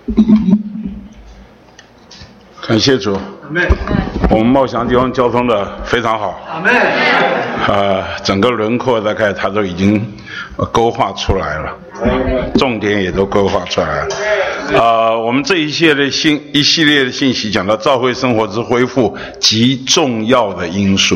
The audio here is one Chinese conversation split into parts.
感谢主，我们茂祥地方交通的非常好，整个轮廓大概它都已经勾画出来了，重点也都勾画出来了。我们这一系列的信息讲到教会生活之恢复极重要的因素，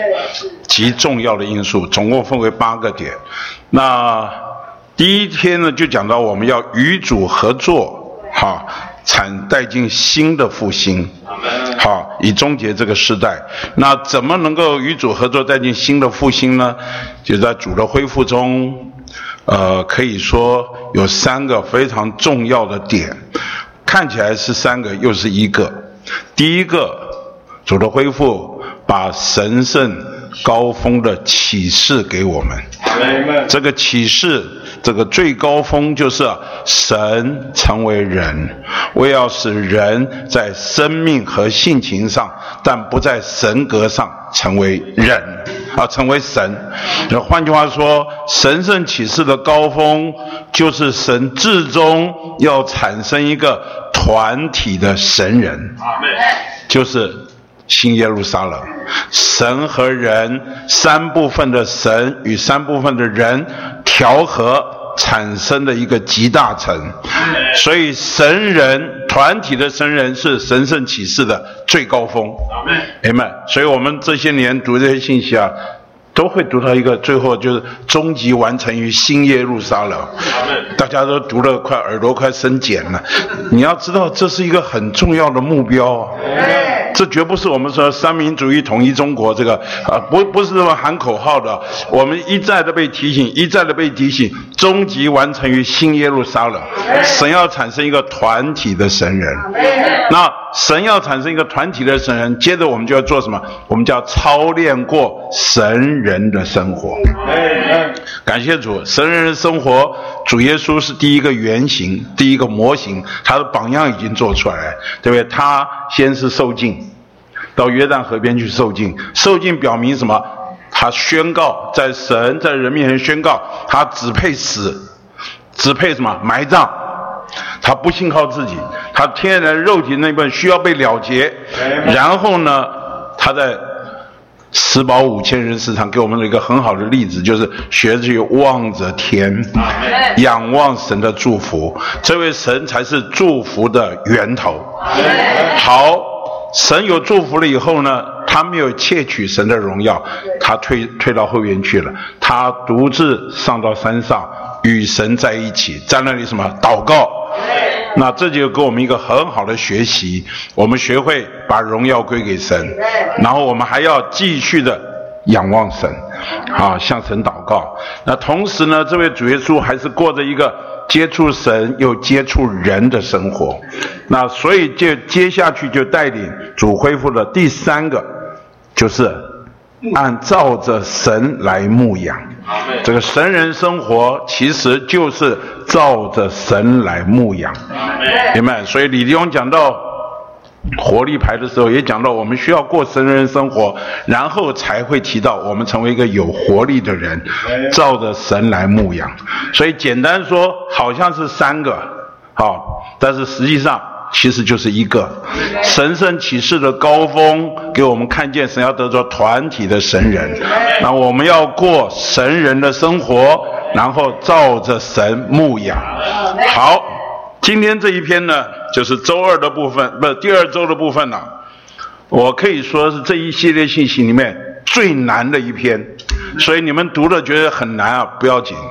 总共分为8个点。那第一天呢，就讲到我们要与主合作，带进新的复兴，以终结这个时代。那怎么能够与主合作带进新的复兴呢？就在主的恢复中，可以说有3个非常重要的点，看起来是3个，又是1个。第一个，主的恢复把神圣高峰的启示给我们。这个启示，这个最高峰就是神成为人，为要使人在生命和性情上，但不在神格上成为人，成为神。换句话说，神圣启示的高峰就是神至终要产生一个团体的神人，就是新耶路撒冷，神和人3部分的神与3部分的人调和产生的一个集大成。所以神人团体的神人是神圣启示的最高峰。Amen。所以我们这些年读这些信息都会读到一个最后就是终极完成于新耶路撒冷。大家都读了耳朵快生茧了。你要知道这是一个很重要的目标。这绝不是我们说三民主义统一中国这个不是这么喊口号的。我们一再的被提醒，终极完成于新耶路撒冷。神要产生一个团体的神人。那神要产生一个团体的神人，接着我们就要做什么？我们就要操练过神人的生活。感谢主，神人的生活，主耶稣是第一个原型，第一个模型，他的榜样已经做出来了，对不对？他先是受浸，到约旦河边去受浸，受浸表明什么？他宣告在人面前宣告，他只配死，只配什么？埋葬。他不信靠自己，他天然的肉体那部分需要被了结。然后呢，他在吃饱5000人食堂给我们的一个很好的例子，就是学去望着天，仰望神的祝福。这位神才是祝福的源头。好，神有祝福了以后呢，他没有窃取神的荣耀，他退到后边去了，他独自上到山上与神在一起，在那里什么？祷告。那这就给我们一个很好的学习，我们学会把荣耀归给神，然后我们还要继续的仰望神，向神祷告。那同时呢，这位主耶稣还是过着一个接触神又接触人的生活。那所以就接下去就带领主恢复的第3个，就是按照着神来牧养。这个神人生活其实就是照着神来牧养。明白？所以李弟兄讲到活力牌的时候，也讲到我们需要过神人生活，然后才会提到我们成为一个有活力的人，照着神来牧养。所以简单说好像是3个，但是实际上其实就是1个。神圣启示的高峰给我们看见神要得着团体的神人，那我们要过神人的生活，然后照着神牧养。好，今天这一篇呢，就是周2的部分，第2周的部分了。我可以说是这一系列信息里面最难的一篇，所以你们读了觉得很难不要紧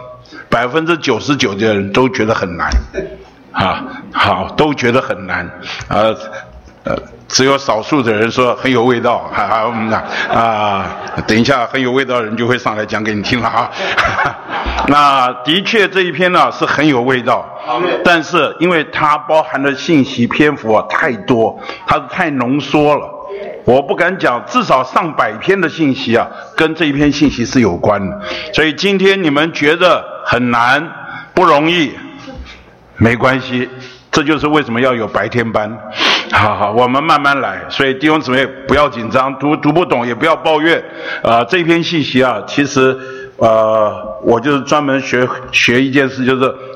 ，99%的人都觉得很难。都觉得很难，只有少数的人说很有味道，等一下很有味道的人就会上来讲给你听了那的确这一篇呢是很有味道，但是因为它包含的信息篇幅太多，它太浓缩了，我不敢讲，至少上百篇的信息跟这一篇信息是有关的。所以今天你们觉得很难不容易，没关系，这就是为什么要有白天班。好，我们慢慢来。所以弟兄姊妹不要紧张，读不懂也不要抱怨。这篇信息其实我就是专门学一件事，就是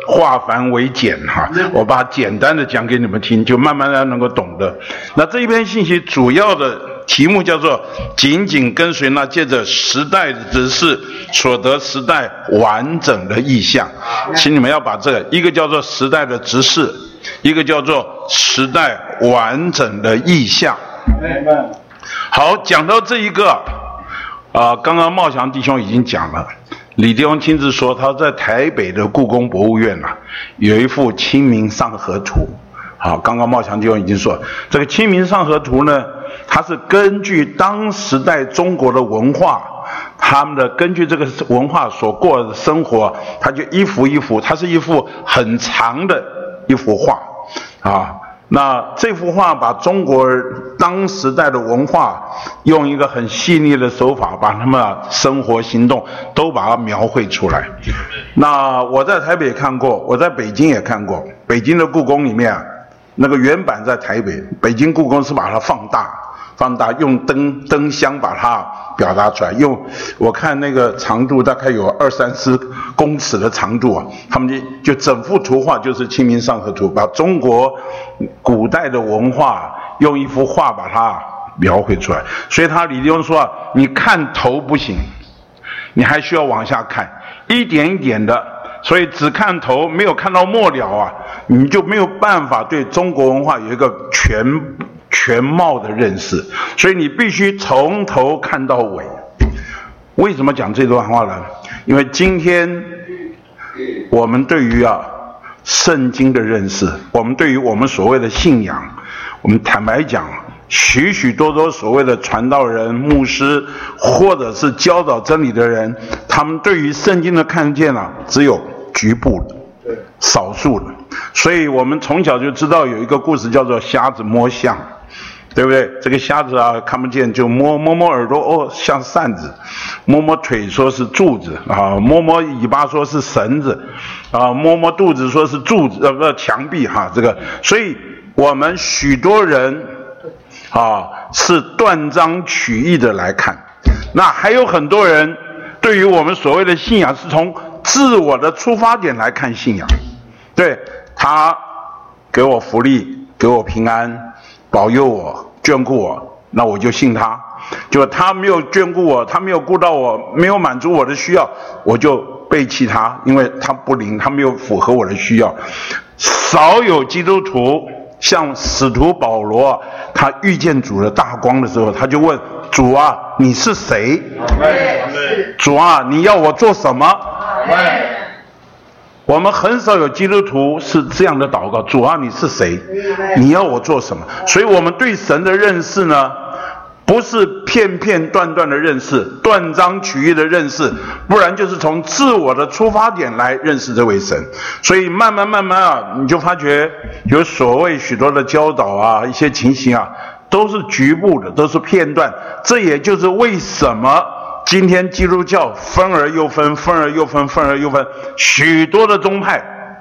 化繁为简哈，我把简单的讲给你们听，就慢慢的能够懂得。那这一篇信息主要的题目叫做紧紧跟随那借着时代的指示所得时代完整的意象，请你们要把这个，一个叫做时代的指示，一个叫做时代完整的意象。好，讲到这一个刚刚茂祥弟兄已经讲了，李弟兄亲自说他在台北的故宫博物院有一幅《清明上河图》。好，刚刚茂祥弟兄已经说，这个《清明上河图》呢，它是根据当时代中国的文化，他们的根据这个文化所过的生活，它就一幅一幅，它是一幅很长的一幅画那这幅画把中国当时代的文化用一个很细腻的手法，把他们生活行动都把它描绘出来。那我在台北看过，我在北京也看过。北京的故宫里面那个原版在台北，北京故宫是把它放大，用灯箱把它表达出来。我看那个长度大概有20-30公尺的长度他们就整幅图画就是《清明上河图》，把中国古代的文化用一幅画把它描绘出来。所以李弟兄说你看头不行，你还需要往下看，一点一点的。所以只看头没有看到末了你就没有办法对中国文化有一个全貌的认识。所以你必须从头看到尾。为什么讲这段话呢？因为今天我们对于圣经的认识，我们对于我们所谓的信仰，我们坦白讲，许多所谓的传道人、牧师，或者是教导真理的人，他们对于圣经的看见只有局部的、少数的。所以我们从小就知道有一个故事叫做瞎子摸象，对不对？这个瞎子看不见就摸耳朵，像扇子；摸腿说是柱子摸尾巴说是绳子摸肚子说是柱子墙壁这个。所以我们许多人是断章取义的来看。那还有很多人对于我们所谓的信仰是从自我的出发点来看信仰。对，他给我福利，给我平安，保佑我，眷顾我，那我就信他。就他没有眷顾我，他没有顾到我，没有满足我的需要，我就背弃他，因为他不灵，他没有符合我的需要。少有基督徒像使徒保罗，他遇见主的大光的时候，他就问主你是谁？主你要我做什么？我们很少有基督徒是这样的祷告，主你是谁？你要我做什么？所以我们对神的认识呢，不是片片段段的认识，断章取义的认识，不然就是从自我的出发点来认识这位神。所以慢慢你就发觉有所谓许多的教导一些情形都是局部的，都是片段。这也就是为什么今天基督教分而又分，许多的宗派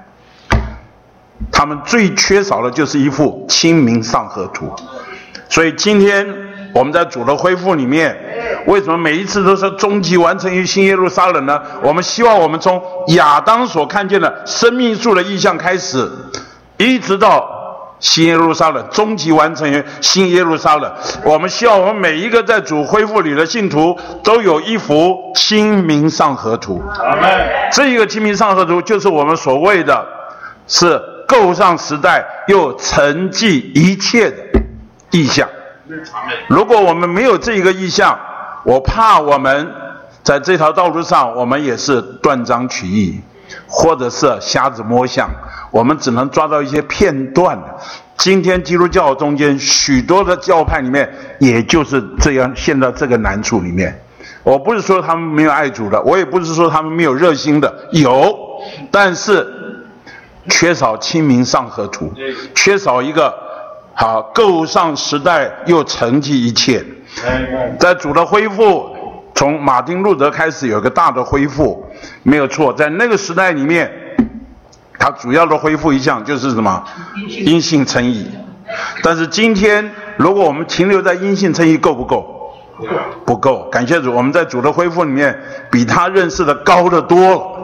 他们最缺少的就是一幅清明上河图。所以今天我们在主的恢复里面，为什么每一次都是终极完成于新耶路撒冷呢？我们希望我们从亚当所看见的生命树的意象开始，一直到新耶路撒冷，终极完成于新耶路撒冷。我们希望我们每一个在主恢复里的信徒都有一幅清明上河图。这一个清明上河图就是我们所谓的是构上时代又承继一切的意象。如果我们没有这一个意象，我怕我们在这条道路上我们也是断章取义，或者是瞎子摸象，我们只能抓到一些片段的。今天基督教中间许多的教派里面也就是这样陷到这个难处里面。我不是说他们没有爱主的，我也不是说他们没有热心的，有，但是缺少清明上河图，缺少一个构上时代又承继一切。在主的恢复，从马丁路德开始有一个大的恢复，没有错。在那个时代里面，它主要的恢复一项就是什么？因信称义。但是今天如果我们停留在因信称义，够不够？不够。感谢主，我们在主的恢复里面比他认识的高得多了。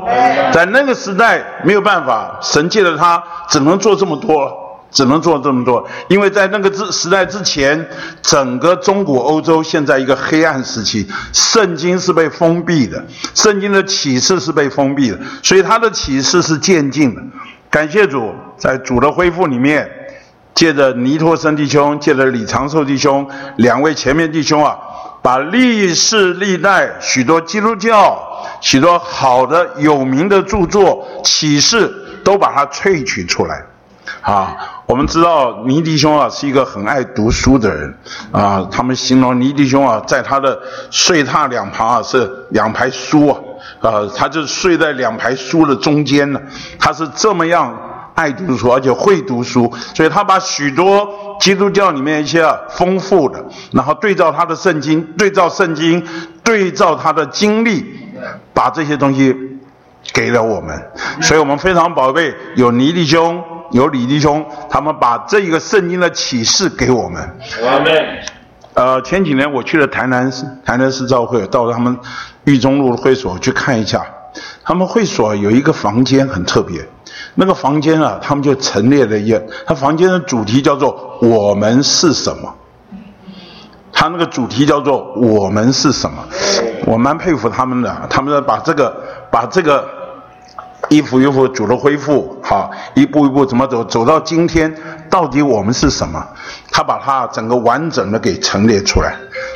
在那个时代没有办法，神借了他只能做这么多，因为在那个时代之前，整个中国欧洲现在一个黑暗时期，圣经是被封闭的，圣经的启示是被封闭的，所以他的启示是渐进的。感谢主，在主的恢复里面，借着尼托生弟兄，借着李长寿弟兄两位前面弟兄啊，把历世历代许多基督教许多好的有名的著作启示都把它萃取出来啊。我们知道倪弟兄啊是一个很爱读书的人啊，他们形容倪弟兄啊，在他的睡榻两旁啊是两排书啊，他就睡在两排书的中间呢，他是这么样爱读书，而且会读书，所以他把许多基督教里面一些丰富的，然后对照他的圣经，对照他的经历，把这些东西给了我们，所以我们非常宝贝有倪弟兄有李弟兄，他们把这一个圣经的启示给我们。前几年我去了台南市教会，到他们裕中路会所去看一下，他们会所有一个房间很特别，那个房间啊，他们就陈列了他房间的主题叫做我们是什么，他那个主题叫做我们是什么，我蛮佩服他们的，他们把这个一幅一幅主的恢复，好，一步一步怎么走到今天，到底我们是什么？他把它整个完整的给陈列出来。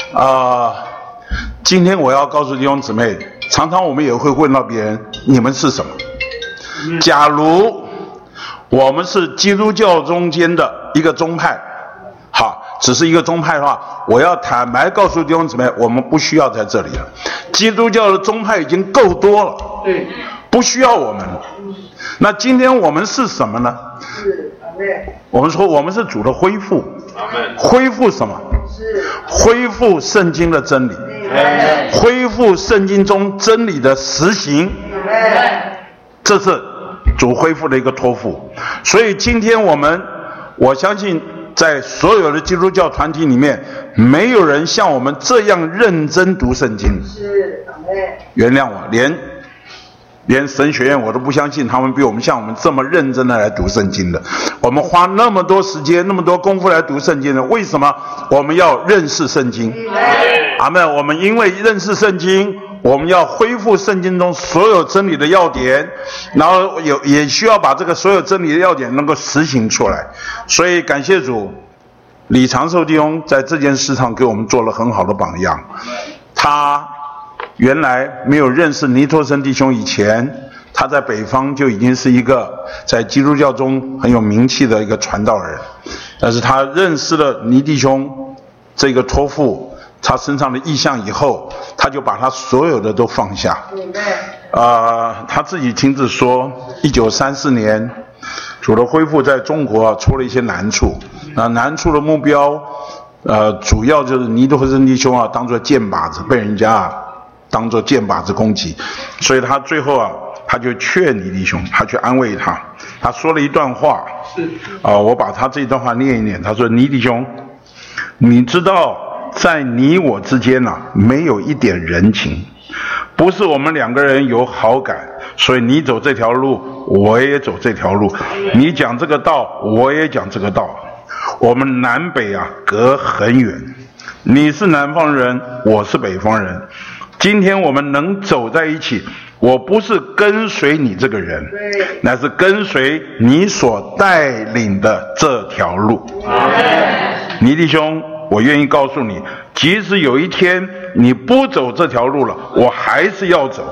今天我要告诉弟兄姊妹，常常我们也会问到别人，你们是什么？假如我们是基督教中间的一个宗派，好，只是一个宗派的话，我要坦白告诉弟兄姊妹，我们不需要在这里了。基督教的宗派已经够多了，不需要我们了。那今天我们是什么呢？我们说我们是主的恢复，恢复什么？恢复圣经的真理，恢复圣经中真理的实行，这是主恢复的一个托付。所以今天我相信在所有的基督教团体里面，没有人像我们这样认真读圣经。原谅我，连神学院我都不相信他们像我们这么认真的来读圣经的。我们花那么多时间那么多功夫来读圣经的，为什么？我们要认识圣经。阿们。我们因为认识圣经，我们要恢复圣经中所有真理的要点，然后也需要把这个所有真理的要点能够实行出来。所以感谢主，李长寿弟兄在这件事上给我们做了很好的榜样。他原来没有认识尼托生弟兄以前，他在北方就已经是一个在基督教中很有名气的一个传道人。但是他认识了尼弟兄这个托付他身上的意象以后，他就把他所有的都放下。他自己亲自说，1934年主的恢复在中国出了一些难处，难处的目标主要就是尼托生弟兄当作箭靶子，被人家当作箭靶子攻击，所以他最后他就劝尼弟兄，他去安慰他，他说了一段话，我把他这段话念一念。他说：尼弟兄，你知道在你我之间没有一点人情，不是我们两个人有好感，所以你走这条路我也走这条路，你讲这个道我也讲这个道，我们南北隔很远，你是南方人，我是北方人，今天我们能走在一起，我不是跟随你这个人，乃是跟随你所带领的这条路。尼弟兄，我愿意告诉你，即使有一天你不走这条路了，我还是要走。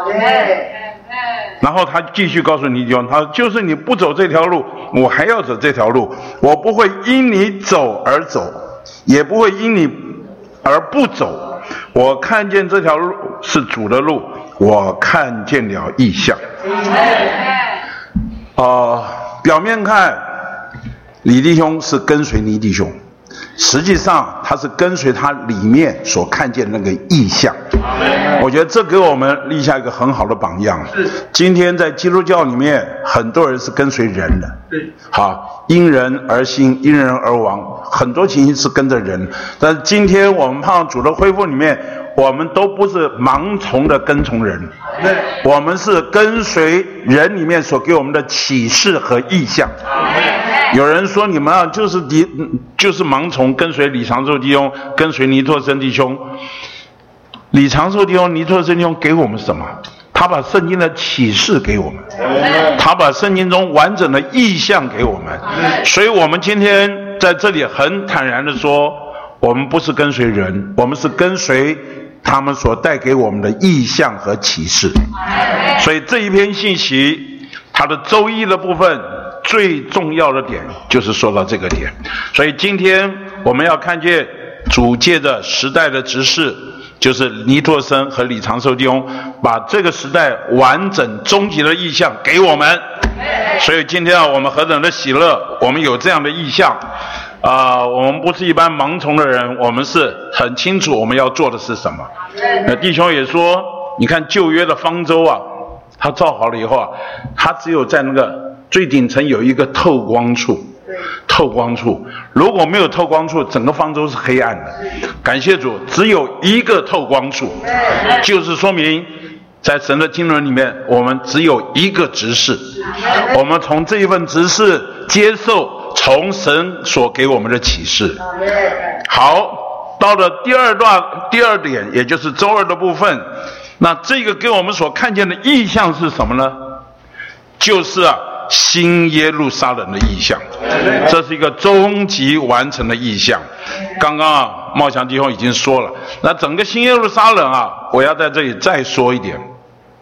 然后他继续告诉尼弟兄，他说就是你不走这条路，我还要走这条路，我不会因你走而走，也不会因你而不走。我看见这条路是主的路，我看见了异象。表面看李弟兄是跟随尼弟兄，实际上他是跟随他里面所看见的那个异象。我觉得这给我们立下一个很好的榜样。今天在基督教里面，很多人是跟随人的，好，因人而兴，因人而亡，很多情形是跟着人。但是今天我们盼望主的恢复里面， 我们都不是盲从的跟从人，我们是跟随人里面所给我们的启示和意象。有人说你们啊，就是盲从跟随李长寿弟兄，跟随尼托生弟兄。李长寿弟兄、尼托生弟兄给我们什么？他把圣经的启示给我们，他把圣经中完整的意象给我们，所以我们今天在这里很坦然的说，我们不是跟随人，我们是跟随他们所带给我们的意象和启示。所以这一篇信息，它的周一的部分最重要的点就是说到这个点。所以今天我们要看见主借着时代的执事，就是尼托生和李长寿弟兄，把这个时代完整终极的意象给我们。所以今天啊，我们何等的喜乐，我们有这样的意象我们不是一般盲从的人，我们是很清楚我们要做的是什么。弟兄也说，你看旧约的方舟啊，他造好了以后啊，他只有在那个最顶层有一个透光处，如果没有透光处，整个方舟是黑暗的。感谢主，只有一个透光处，就是说明在神的经纶里面，我们只有一个执事，我们从这一份执事接受从神所给我们的启示。好，到了第二点，也就是周二的部分，那这个给我们所看见的意象是什么呢？就是新耶路撒冷的意象，这是一个终极完成的意象。刚刚茂祥弟兄已经说了，那整个新耶路撒冷我要在这里再说一点，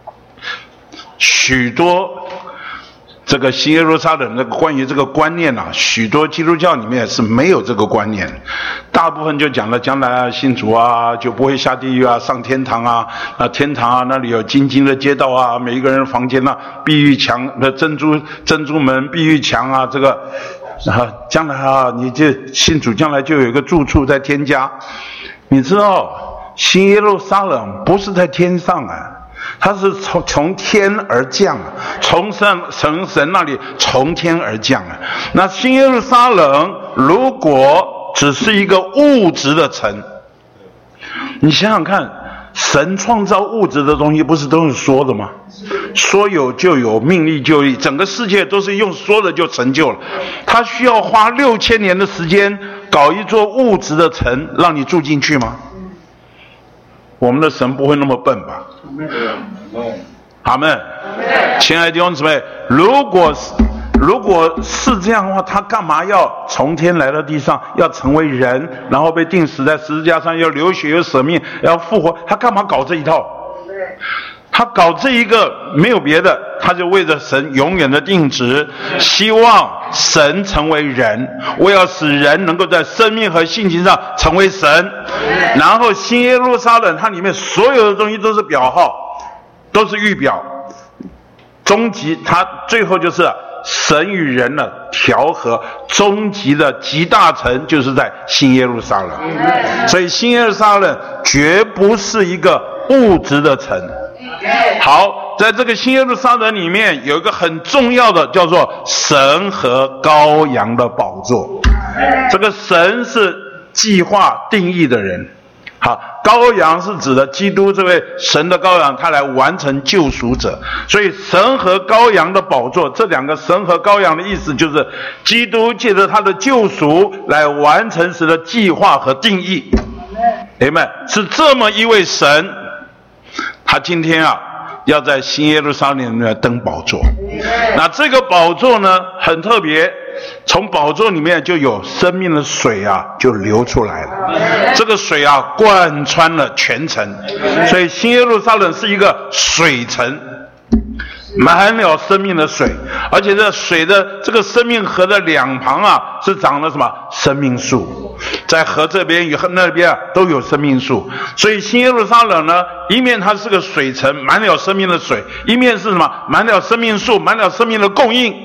许多这个新耶路撒冷的关于这个观念许多基督教里面是没有这个观念，大部分就讲了将来信主就不会下地狱上天堂天堂那里有金金的街道每一个人的房间碧玉墙的珍珠门碧玉墙这个将来你就信主，将来就有一个住处在天家。你知道新耶路撒冷不是在天上它是从天而降从神那里从天而降那新耶路撒冷如果只是一个物质的城，你想想看，神创造物质的东西不是都是说的吗？说有就有，命立就立，整个世界都是用说的就成就了。他需要花6000年的时间搞一座物质的城让你住进去吗？我们的神不会那么笨吧？阿们。亲爱的弟兄姊妹，如果是这样的话，他干嘛要从天来到地上，要成为人，然后被钉死在十字架上，要流血又舍命，要复活？他干嘛搞这一套？他搞这一个没有别的，他就为着神永远的定旨，希望神成为人，我要使人能够在生命和性情上成为神。然后新耶路撒冷它里面所有的东西都是表号，都是预表，终极它最后就是神与人的调和，终极的极大城就是在新耶路撒冷。所以新耶路撒冷绝不是一个物质的城。好，在这个新耶路撒冷里面有一个很重要的叫做神和羔羊的宝座。这个神是计划定义的人，好，羔羊是指的基督这位神的羔羊，他来完成救赎者。所以神和羔羊的宝座，这两个神和羔羊的意思就是基督借着他的救赎来完成神的计划和定义。Amen，是这么一位神，他今天要在新耶路撒冷里面登宝座。那这个宝座呢很特别，从宝座里面就有生命的水就流出来了。这个水贯穿了全城，所以新耶路撒冷是一个水城，满了生命的水。而且这水的这个生命河的两旁是长了什么？生命树，在河这边与那边都有生命树。所以新耶路撒冷呢，一面它是个水城，满了生命的水，一面是什么？满了生命树，满了生命的供应。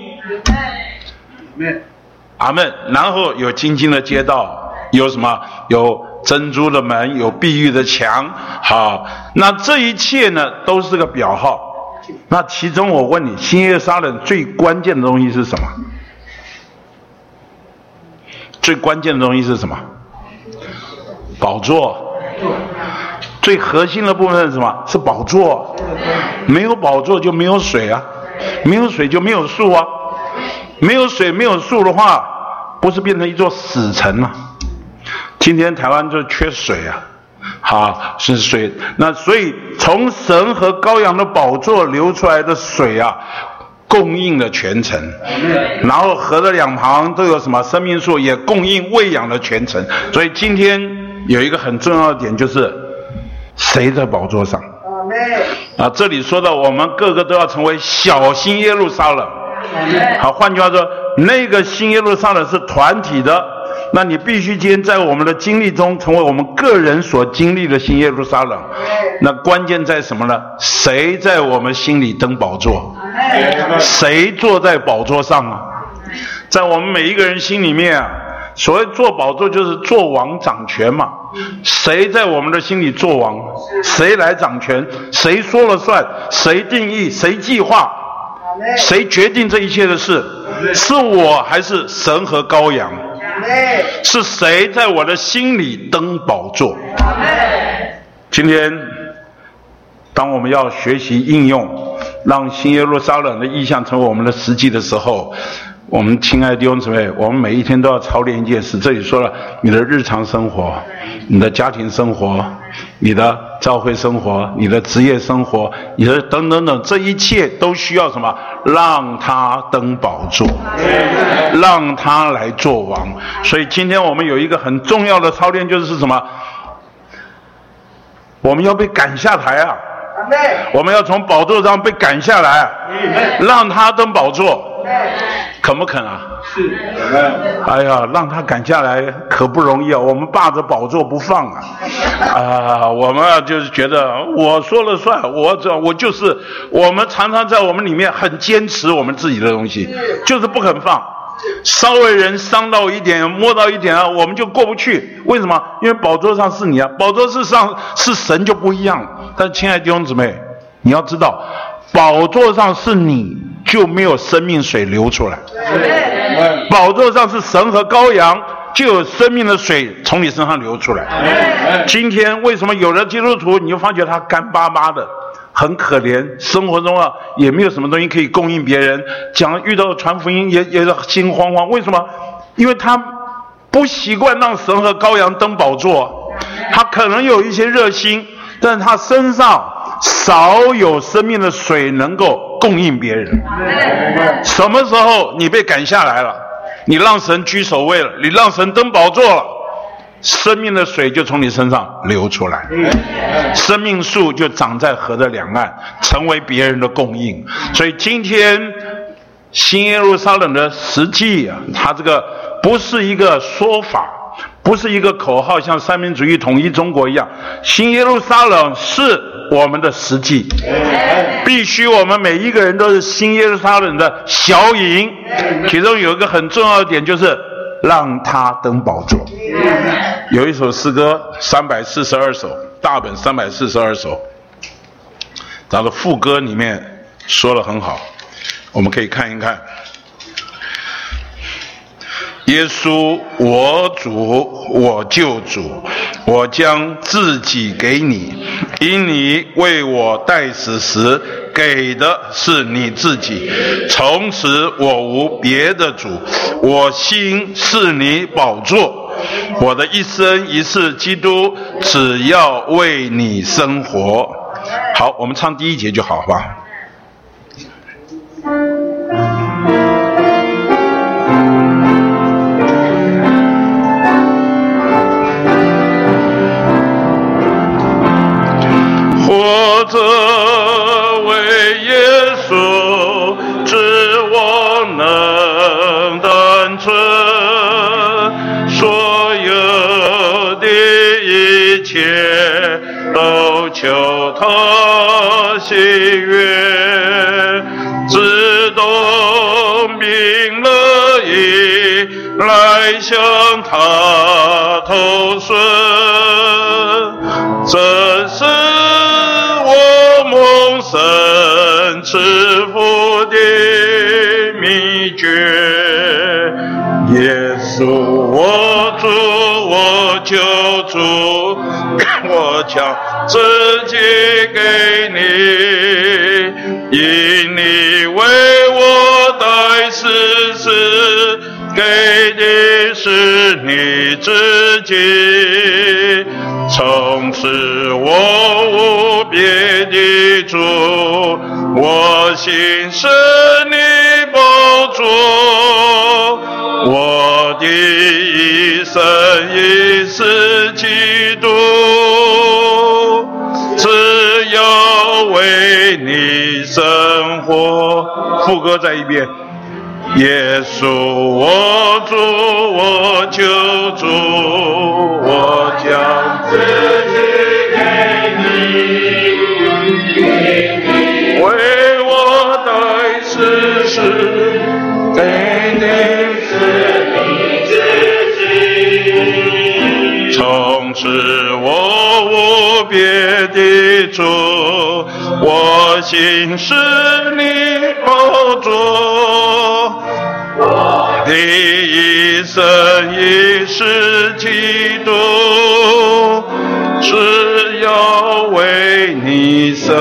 阿们。然后有金金的街道，有什么？有珍珠的门，有碧玉的墙。好，那这一切呢都是个表号。那其中我问你，新耶路撒冷最关键的东西是什么？最关键的东西是什么？宝座。 最核心的部分是什么？是宝座。没有宝座就没有水啊，没有水就没有树啊，没有水没有树的话，不是变成一座死城吗？今天台湾就缺水啊，是水。那所以从神和羔羊的宝座流出来的水啊，供应了全城。然后河的两旁都有什么生命树，也供应喂养了全城。所以今天有一个很重要的点，就是谁在宝座上？这里说到我们个个都要成为小新耶路撒冷。好，换句话说，那个新耶路撒冷是团体的，那你必须今天在我们的经历中成为我们个人所经历的新耶路撒冷。那关键在什么呢？谁在我们心里登宝座？谁坐在宝座上啊？在我们每一个人心里面啊，所谓坐宝座就是做王掌权嘛。谁在我们的心里做王？谁来掌权？谁说了算？谁定义？谁计划？谁决定这一切的事？是我还是神和羔羊？是谁在我的心里登宝座？今天当我们要学习应用，让新耶路撒冷的意象成为我们的实际的时候，我们亲爱的弟兄姊妹，我们每一天都要操练一件事。这里说了，你的日常生活，你的家庭生活，你的教会生活，你的职业生活，你的等等等，这一切都需要什么？让他登宝座，让他来做王。所以今天我们有一个很重要的操练，就是什么？我们要被赶下台啊！我们要从宝座上被赶下来，让他登宝座。肯不肯啊？是。哎呀，让他赶下来可不容易啊！我们霸着宝座不放啊！我们就是觉得我说了算，我就是，我们常常在我们里面很坚持我们自己的东西，就是不肯放。稍微人伤到一点，摸到一点啊，我们就过不去。为什么？因为宝座上是你啊，宝座上是神就不一样。但亲爱的弟兄姊妹，你要知道，宝座上是你，就没有生命水流出来。宝座上是神和羔羊，就有生命的水从你身上流出来。今天为什么有的基督徒你就发觉他干巴巴的，很可怜，生活中也没有什么东西可以供应别人，遇到传福音也心慌慌。为什么？因为他不习惯让神和羔羊登宝座，他可能有一些热心，但是他身上少有生命的水能够供应别人。什么时候你被赶下来了，你让神居首位了，你让神登宝座了，生命的水就从你身上流出来，生命树就长在河的两岸，成为别人的供应。所以今天新耶路撒冷的实际它这个不是一个说法，不是一个口号，像三民主义统一中国一样。新耶路撒冷是我们的实际，必须我们每一个人都是新耶路撒冷的小影。其中有一个很重要的点，就是让他登宝座。有一首诗歌342首，大本342首，它的副歌里面说得很好，我们可以看一看。耶稣，我主，我救主，我将自己给你，因你为我代死时给的是你自己。从此我无别的主，我心是你宝座，我的一生一世基督，只要为你生活。好，我们唱第一节就好，好吧？活着为耶稣，指我能单纯，所有的一切都求他喜悦，自动明乐意来向他投顺，这是神赐福的秘诀，耶耶稣，我主，我救主，我将自己给你，因你为我代世事，给的是你自己。从此我无别的主，我心是你帮助，我的一生已是基督，只要为你生活。副歌再一遍。耶稣，我主，我救主，我将自己给你，为我代世事，给你是你自己。从此我无别的主，我心是你帮助，我的一生已是基督，只要为你生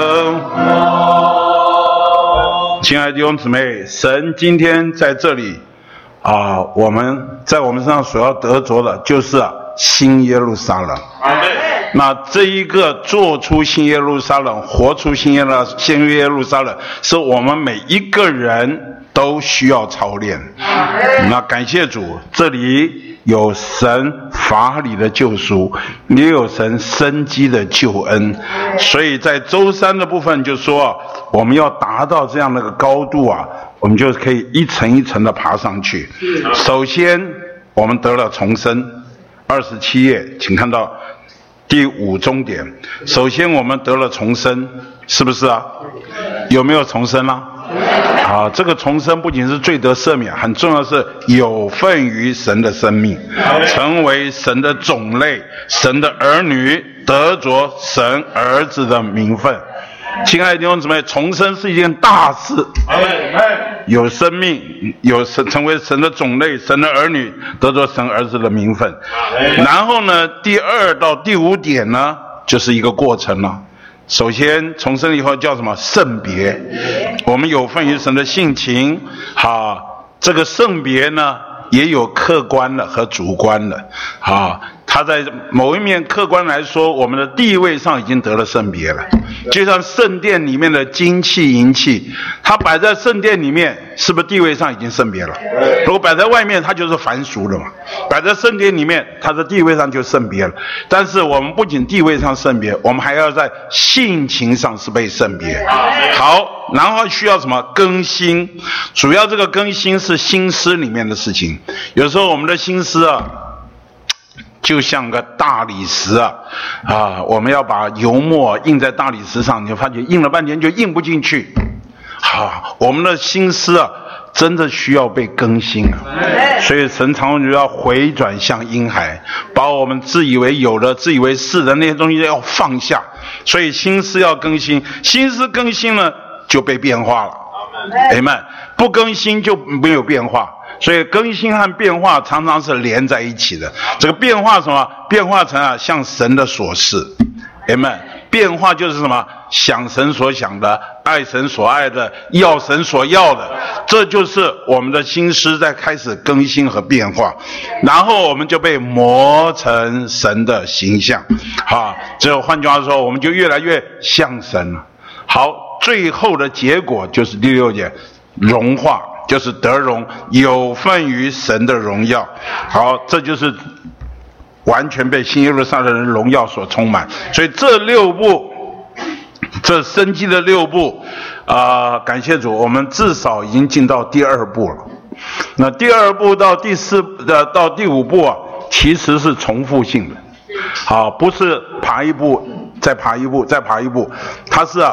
活。亲爱的弟兄姊妹，神今天在这里我们在我们身上所要得着的就是新耶路撒冷。那这一个做出新耶路撒冷，活出新耶路撒冷，是我们每一个人都需要操练。那感谢主，这里有神法理的救赎，也有神生机的救恩。所以在周三的部分就说我们要达到这样的一个高度我们就可以一层一层的爬上去。首先我们得了重生，27页请看到第5终点。首先我们得了重生，是不是有没有重生这个重生不仅是罪得赦免，很重要的是有份于神的生命，成为神的种类，神的儿女，得着神儿子的名分。亲爱的弟兄姊妹，重生是一件大事，有生命，有成为神的种类，神的儿女，得着神儿子的名分。然后呢，第2到第5点呢，就是一个过程了。首先重生以后叫什么？圣别。我们有份于神的性情，这个圣别呢也有客观的和主观的它在某一面客观来说，我们的地位上已经得了圣别了。就像圣殿里面的金器银器，它摆在圣殿里面，是不是地位上已经圣别了？如果摆在外面，它就是凡俗的嘛。摆在圣殿里面，它的地位上就圣别了。但是我们不仅地位上圣别，我们还要在性情上是被圣别。好，然后需要什么？更新。主要这个更新是心思里面的事情。有时候我们的心思就像个大理石我们要把油墨印在大理石上，你就发觉印了半天就印不进去。我们的心思真的需要被更新所以神常就要回转向婴孩，把我们自以为有的、自以为是的那些东西要放下。所以心思要更新，心思更新了就被变化了。Amen。不更新就没有变化。所以更新和变化常常是连在一起的。这个变化什么？变化成像神的所示。Amen。变化就是什么？想神所想的，爱神所爱的，要神所要的。这就是我们的心思在开始更新和变化，然后我们就被磨成神的形象。只有换句话说，我们就越来越像神了。好，最后的结果就是第6节，荣化。就是得荣，有份于神的荣耀。好，这就是完全被新耶路撒冷的荣耀所充满。所以这6步，这生机的6步感谢主，我们至少已经进到第2步了。那第2步到第到第5步其实是重复性的。不是爬一步再爬一步再爬一步，它是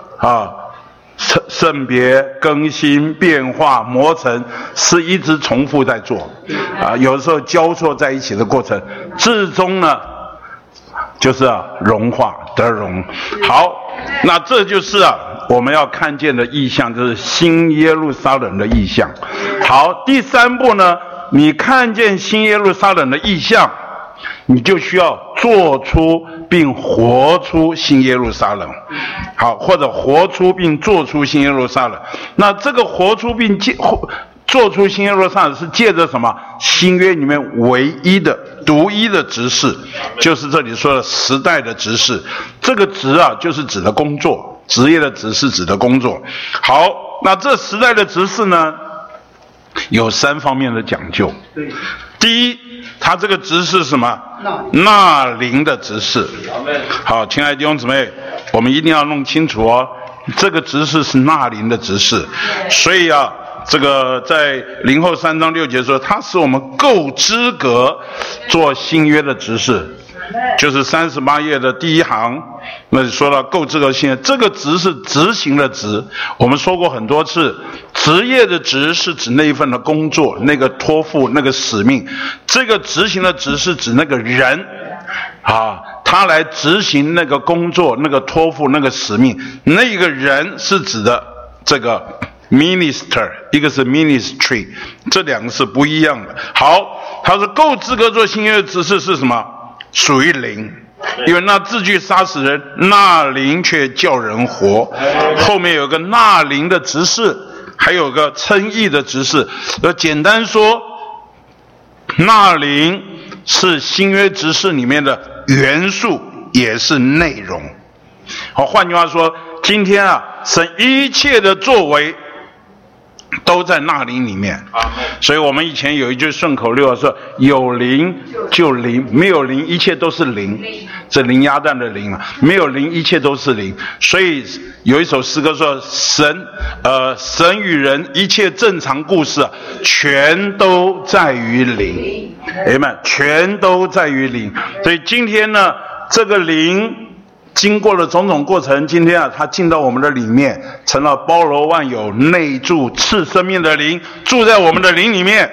圣别、更新、变化、磨成，是一直重复在做有时候交错在一起的过程，至终呢就是融化得荣。好，那这就是我们要看见的意象，就是新耶路撒冷的意象。好，第3步呢你看见新耶路撒冷的异象，你就需要做出并活出新耶路撒冷，好，或者活出并做出新耶路撒冷。那这个活出并做出新耶路撒冷是借着什么？新约里面唯一的、独一的执事，就是这里说的时代的执事。这个职啊，就是指的工作，职业的职是指的工作。好，那这时代的执事呢，有3方面的讲究。第一，他这个执事是什么？纳灵的执事。好，亲爱的弟兄姊妹，我们一定要弄清楚哦，这个执事是纳灵的执事。所以啊，这个在林后3章6节说，他使我们够资格做新约的执事，就是38页的第1行，那里说到够资格新约，这个职是执行的职。我们说过很多次，职业的职是指那一份的工作，那个托付，那个使命。这个执行的职是指那个人啊，他来执行那个工作，那个托付，那个使命。那个人是指的这个minister， 一个是 ministry， 这2个是不一样的。好，他说够资格做新约的执事是什么？属于灵，因为那字句杀死人，那灵却叫人活。后面有个那灵的执事，还有个称义的执事。简单说，那灵是新约执事里面的元素，也是内容。好，换句话说，今天啊，神一切的作为都在那灵里面。所以我们以前有一句顺口溜说，有灵就灵，没有灵一切都是灵，这灵鸭蛋的灵啊，没有灵一切都是灵。所以有一首诗歌说，神与人一切正常故事啊，全都在于灵。Amen， 全都在于灵。所以今天呢，这个灵经过了种种过程，今天啊，它进到我们的里面，成了包罗万有、内住赐生命的灵，住在我们的灵里面。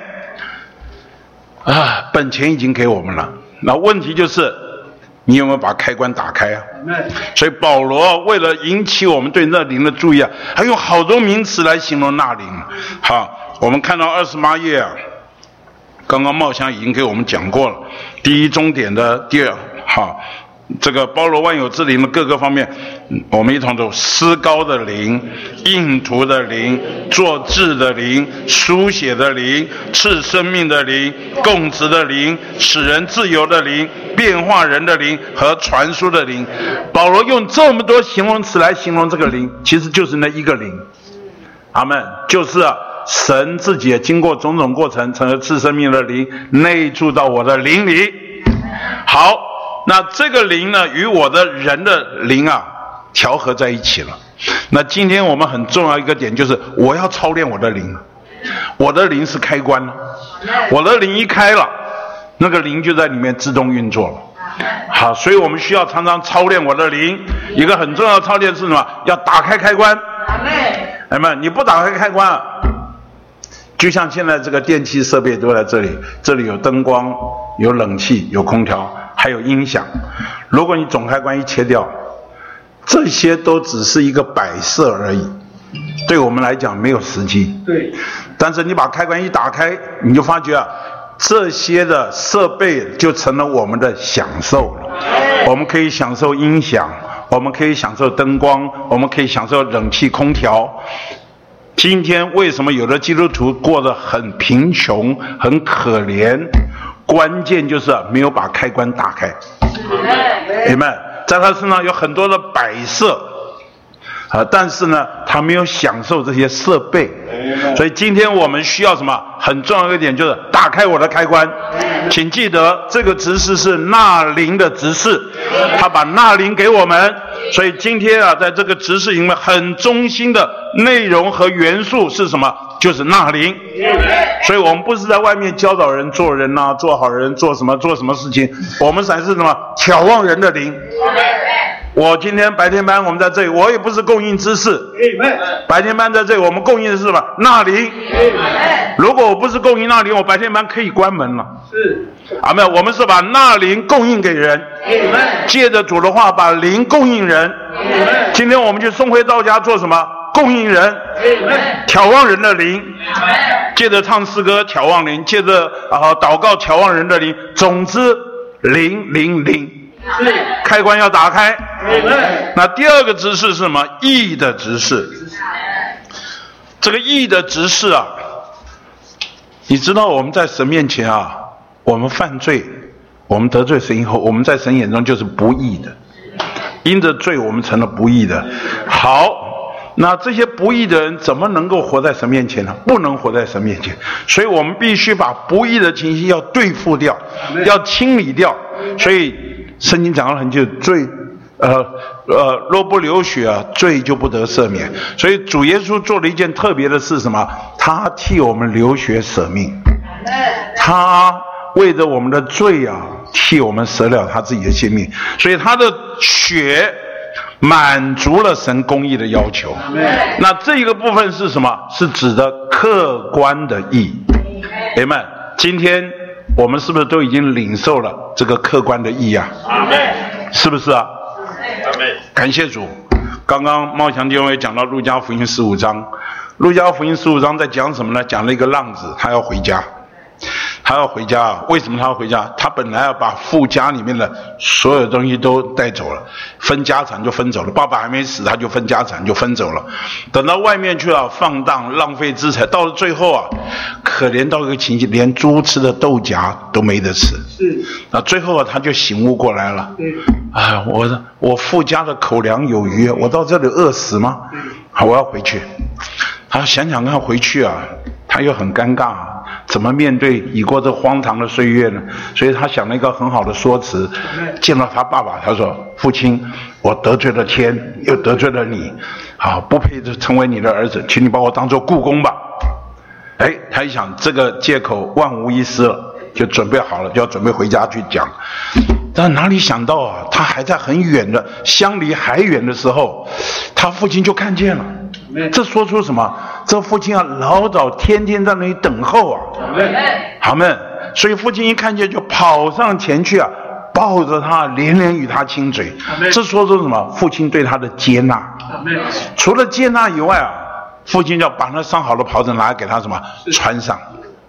啊，本钱已经给我们了，那问题就是你有没有把开关打开啊？所以保罗为了引起我们对那灵的注意啊，还用好多名词来形容那灵。好，我们看到28页啊，刚刚茂香已经给我们讲过了，第一终点的第2，好。这个包罗万有之灵的各个方面，我们一同走施膏的灵、印图的灵、做字的灵、书写的灵、赐生命的灵、供职的灵、使人自由的灵、变化人的灵和传输的灵。保罗用这么多形容词来形容这个灵，其实就是那一个灵。阿们，就是啊，神自己也经过种种过程，成了赐生命的灵，内住到我的灵里。好，那这个灵呢，与我的人的灵啊调和在一起了。那今天我们很重要一个点就是，我要操练我的灵。我的灵是开关了，我的灵一开了，那个灵就在里面自动运作了。好，所以我们需要常常操练我的灵。一个很重要的操练是什么？要打开开关。阿们，你不打开开关啊，就像现在这个电器设备都在这里，这里有灯光，有冷气，有空调，还有音响。如果你总开关一切掉，这些都只是一个摆设而已，对我们来讲没有实际。对。但是你把开关一打开，你就发觉啊，这些的设备就成了我们的享受了。我们可以享受音响，我们可以享受灯光，我们可以享受冷气空调。今天为什么有的基督徒过得很贫穷很可怜？关键就是没有把开关打开。你们在他身上有很多的摆设但是呢他没有享受这些设备。所以今天我们需要什么？很重要一点就是打开我的开关。请记得这个执事是纳灵的执事，他把纳灵给我们。所以今天啊，在这个执事里面很中心的内容和元素是什么？就是纳灵。所以我们不是在外面教导人做人啊，做好人，做什么事情，我们才是什么？眺望人的灵。我今天白天班我们在这里，我也不是供应知识。白天班在这里，我们供应的是什么？纳灵。如果我不是供应纳灵，我白天班可以关门了。是。没有，我们是把纳灵供应给人，借着主的话把灵供应人。今天我们去松辉道家做什么？ 供应人，眺望人的灵，接着唱诗歌眺望灵，接着祷告眺望人的灵。总之灵，开关要打开。那第二个执事是什么？义的执事。这个义的执事啊，你知道我们在神面前啊，我们犯罪，我们得罪神以后，我们在神眼中就是不义的，因着罪我们成了不义的。好，那这些不义的人怎么能够活在神面前呢？不能活在神面前，所以我们必须把不义的情形要对付掉，要清理掉。所以圣经讲了很久，罪若不流血啊，罪就不得赦免。所以主耶稣做了一件特别的事，什么？他替我们流血舍命，他为着我们的罪啊，替我们舍了他自己的性命。所以他的血满足了神公义的要求。那这个部分是什么？是指的客观的义。Amen。今天我们是不是都已经领受了这个客观的义啊？是不是啊？感谢主。刚刚茂强弟兄也讲到路加福音15章，路加福音15章在讲什么呢？讲了一个浪子，他要回家。为什么他要回家？他本来要把父家里面的所有东西都带走了，分家产就分走了，爸爸还没死他就分家产就分走了，等到外面去了放荡浪费资财，到了最后啊，可怜到一个情形，连猪吃的豆荚都没得吃。那最后啊，他就醒悟过来了。我父家的口粮有余，我到这里饿死吗？好，我要回去。他想想看，回去啊，他又很尴尬啊，怎么面对已过这荒唐的岁月呢？所以他想了一个很好的说辞，见到他爸爸，他说：父亲，我得罪了天，又得罪了你，不配成为你的儿子，请你把我当作雇工吧。他一想这个借口万无一失了，就准备好了，就要准备回家去讲。但哪里想到啊，他还在很远的相离还远的时候，他父亲就看见了。这说出什么？这父亲啊，老早天天在那里等候啊。阿们。所以父亲一看见就跑上前去啊，抱着他，连连与他亲嘴。这说出什么？父亲对他的接纳。除了接纳以外啊，父亲要把那上好的袍子拿来给他什么穿上。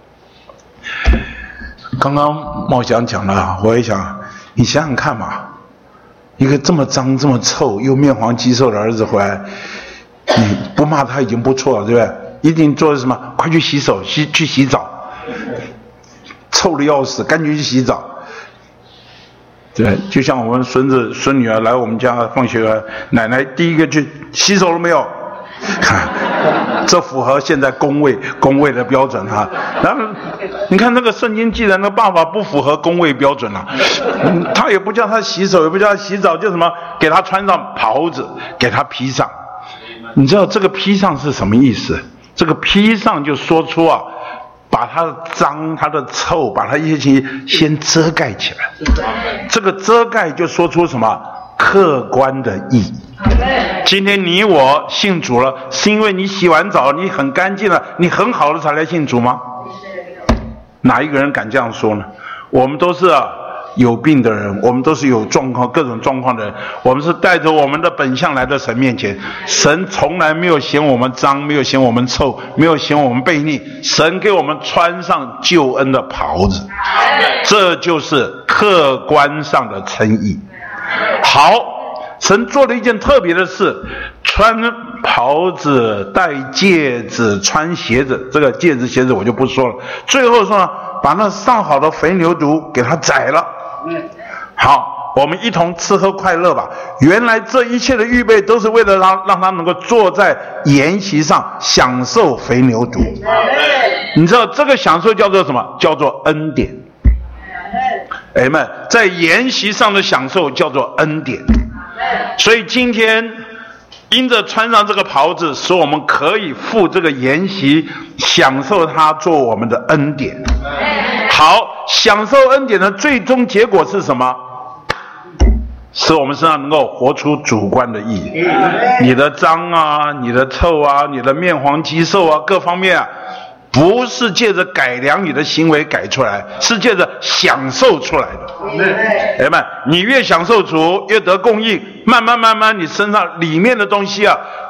刚刚茂祥讲了，我也想，你想想看嘛，一个这么脏这么臭又面黄肌瘦的儿子回来，你不骂他已经不错了，对不对？一定做什么？快去洗手，去洗澡，臭的要死，赶紧去洗澡。对，就像我们孙子孙女儿来我们家放学了，奶奶第一个去洗手了没有？看，这符合现在公卫的标准哈。然后你看那个圣经记载，那爸爸不符合公卫标准了，他也不叫他洗手，也不叫他洗澡，就什么给他穿上袍子，给他披上。你知道这个披上是什么意思？这个披上就说出啊，把他的脏、他的臭，把他一些情绪先遮盖起来。这个遮盖就说出什么？客观的义。今天你我信主了，是因为你洗完澡，你很干净了，你很好了才来信主吗？哪一个人敢这样说呢？我们都是有病的人，我们都是有状况、各种状况的人，我们是带着我们的本相来到神面前。神从来没有嫌我们脏，没有嫌我们臭，没有嫌我们悖逆，神给我们穿上救恩的袍子，这就是客观上的称义。好，神做了一件特别的事，穿袍子、戴戒指、穿鞋子，这个戒指鞋子我就不说了。最后说呢，把那上好的肥牛犊给他宰了。好，我们一同吃喝快乐吧。原来这一切的预备都是为了让他能够坐在筵席上享受肥牛犊。你知道这个享受叫做什么？叫做恩典。Amen， 在筵席上的享受叫做恩典。所以今天因着穿上这个袍子，使我们可以赴这个筵席，享受它做我们的恩典。好，享受恩典的最终结果是什么？使我们身上能够活出主观的义。你的脏啊，你的臭啊，你的面黄肌瘦啊，各方面啊，不是借着改良你的行为改出来，是借着享受出来的。哎们，你越享受主，越得供应，慢慢你身上里面的东西啊，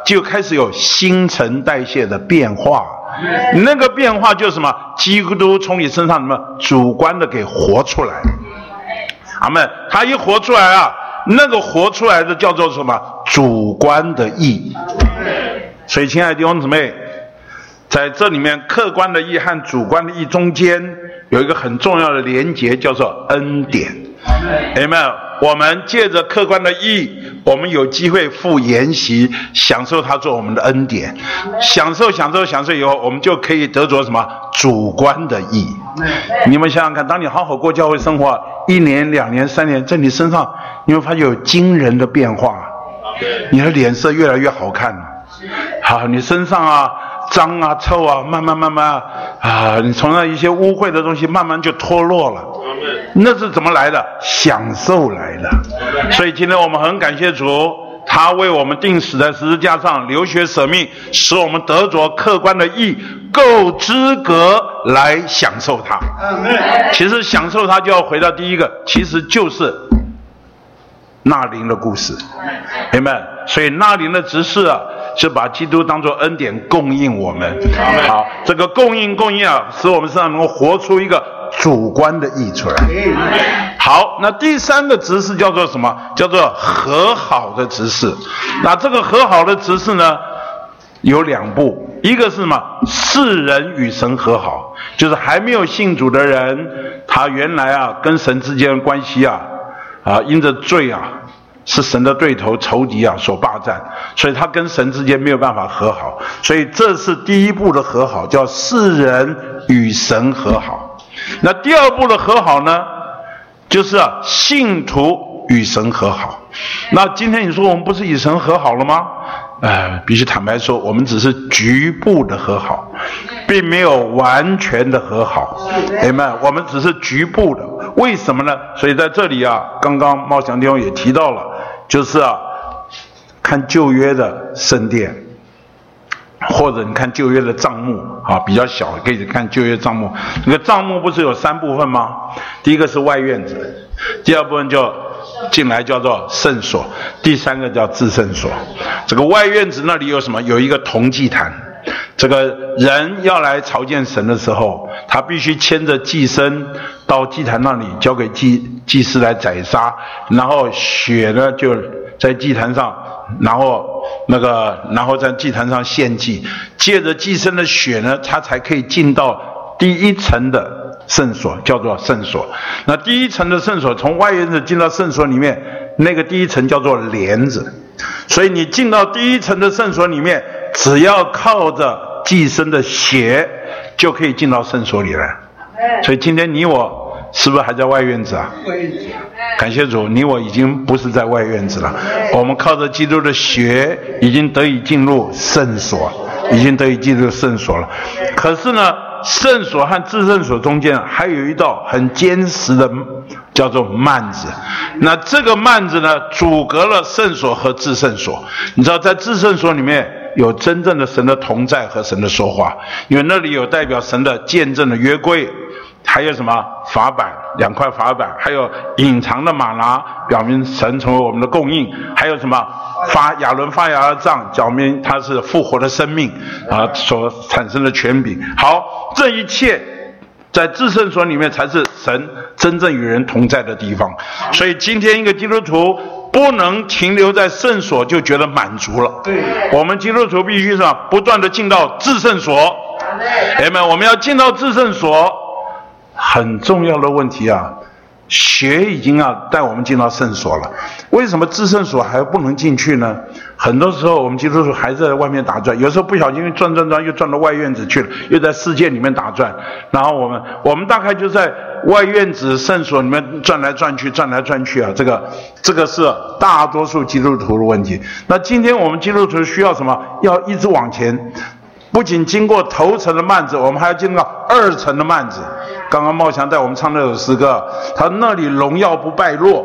就开始有新陈代谢的变化。那个变化就是什么？基督从你身上什么主观的给活出来。阿们，他一活出来啊，那个活出来的叫做什么？主观的义。所以亲爱的弟兄姊妹，在这里面客观的义和主观的义中间有一个很重要的连结，叫做恩典。Amen。我们借着客观的义，我们有机会赴筵席，享受他做我们的恩典，享受以后，我们就可以得着什么？主观的义。你们想想看，当你好好过教会生活1年、2年、3年，在你身上你会发现有惊人的变化，你的脸色越来越好看了。好，你身上啊脏啊臭啊，慢慢啊，你从那一些污秽的东西慢慢就脱落了。那是怎么来的？享受来的。所以今天我们很感谢主，他为我们钉死在十字架上，流血舍命，使我们得着客观的义，够资格来享受它。其实享受它就要回到第一个，其实就是纳灵的故事。Amen。所以纳灵的执事啊，是把基督当作恩典供应我们。好，这个供应啊，使我们身上能够活出一个主观的义出来。好，那第三个执事叫做什么？叫做和好的执事。那这个和好的执事呢，有2步，一个是什么？世人与神和好，就是还没有信主的人，他原来啊跟神之间的关系啊因着罪啊是神的对头仇敌啊所霸占，所以他跟神之间没有办法和好，所以这是第一步的和好，叫世人与神和好。那第2步的和好呢，就是信徒与神和好。那今天你说我们不是与神和好了吗？必须坦白说，我们只是局部的和好，并没有完全的和好。Amen。我们只是局部的，为什么呢？所以在这里啊，刚刚茂祥弟兄也提到了，就是看旧约的圣殿，或者你看旧约的帐幕比较小，可以看旧约帐幕。这个帐幕不是有3部分吗？第一个是外院子，第2部分就进来叫做圣所，第3个叫至圣所。这个外院子那里有什么？有一个铜祭坛。这个人要来朝见神的时候，他必须牵着祭牲到祭坛那里，交给祭司来宰杀，然后血呢就在祭坛上，然后在祭坛上献祭，借着祭牲的血呢，他才可以进到第1层的圣所，叫做圣所。那第1层的圣所，从外院子进到圣所里面，那个第1层叫做帘子。所以你进到第1层的圣所里面，只要靠着祭牲的血就可以进到圣所里来。所以今天你我是不是还在外院子啊？感谢主，你我已经不是在外院子了，我们靠着基督的血已经得以进入圣所，了。可是呢，圣所和至圣所中间还有一道很坚实的叫做幔子。那这个幔子呢，阻隔了圣所和至圣所。你知道在至圣所里面有真正的神的同在和神的说话，因为那里有代表神的见证的约柜，还有什么法版，2块法版，还有隐藏的玛拿，表明神成为我们的供应，还有什么亚伦发芽的杖，表明它是复活的生命所产生的权柄。好，这一切在至圣所里面才是神真正与人同在的地方。所以今天一个基督徒不能停留在圣所就觉得满足了，我们基督徒必须不断的进到至圣所。我们要进到至圣所，很重要的问题血已经带我们进到圣所了，为什么至圣所还不能进去呢？很多时候我们基督徒还在外面打转，有时候不小心转又转到外院子去了，又在世界里面打转，然后我们大概就在外院子圣所里面转来转去这个是大多数基督徒的问题。那今天我们基督徒需要什么？要一直往前，不仅经过头层的幔子，我们还要经过2层的幔子。刚刚茂祥带我们唱那首诗歌，他那里荣耀不败落。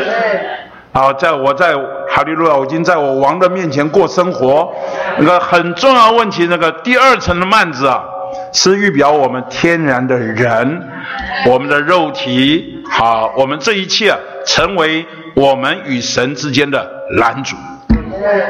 在哈利路亚，我已经在我王的面前过生活。那个很重要的问题，那个第2层的幔子是预表我们天然的人，我们的肉体，我们这一切成为我们与神之间的拦阻。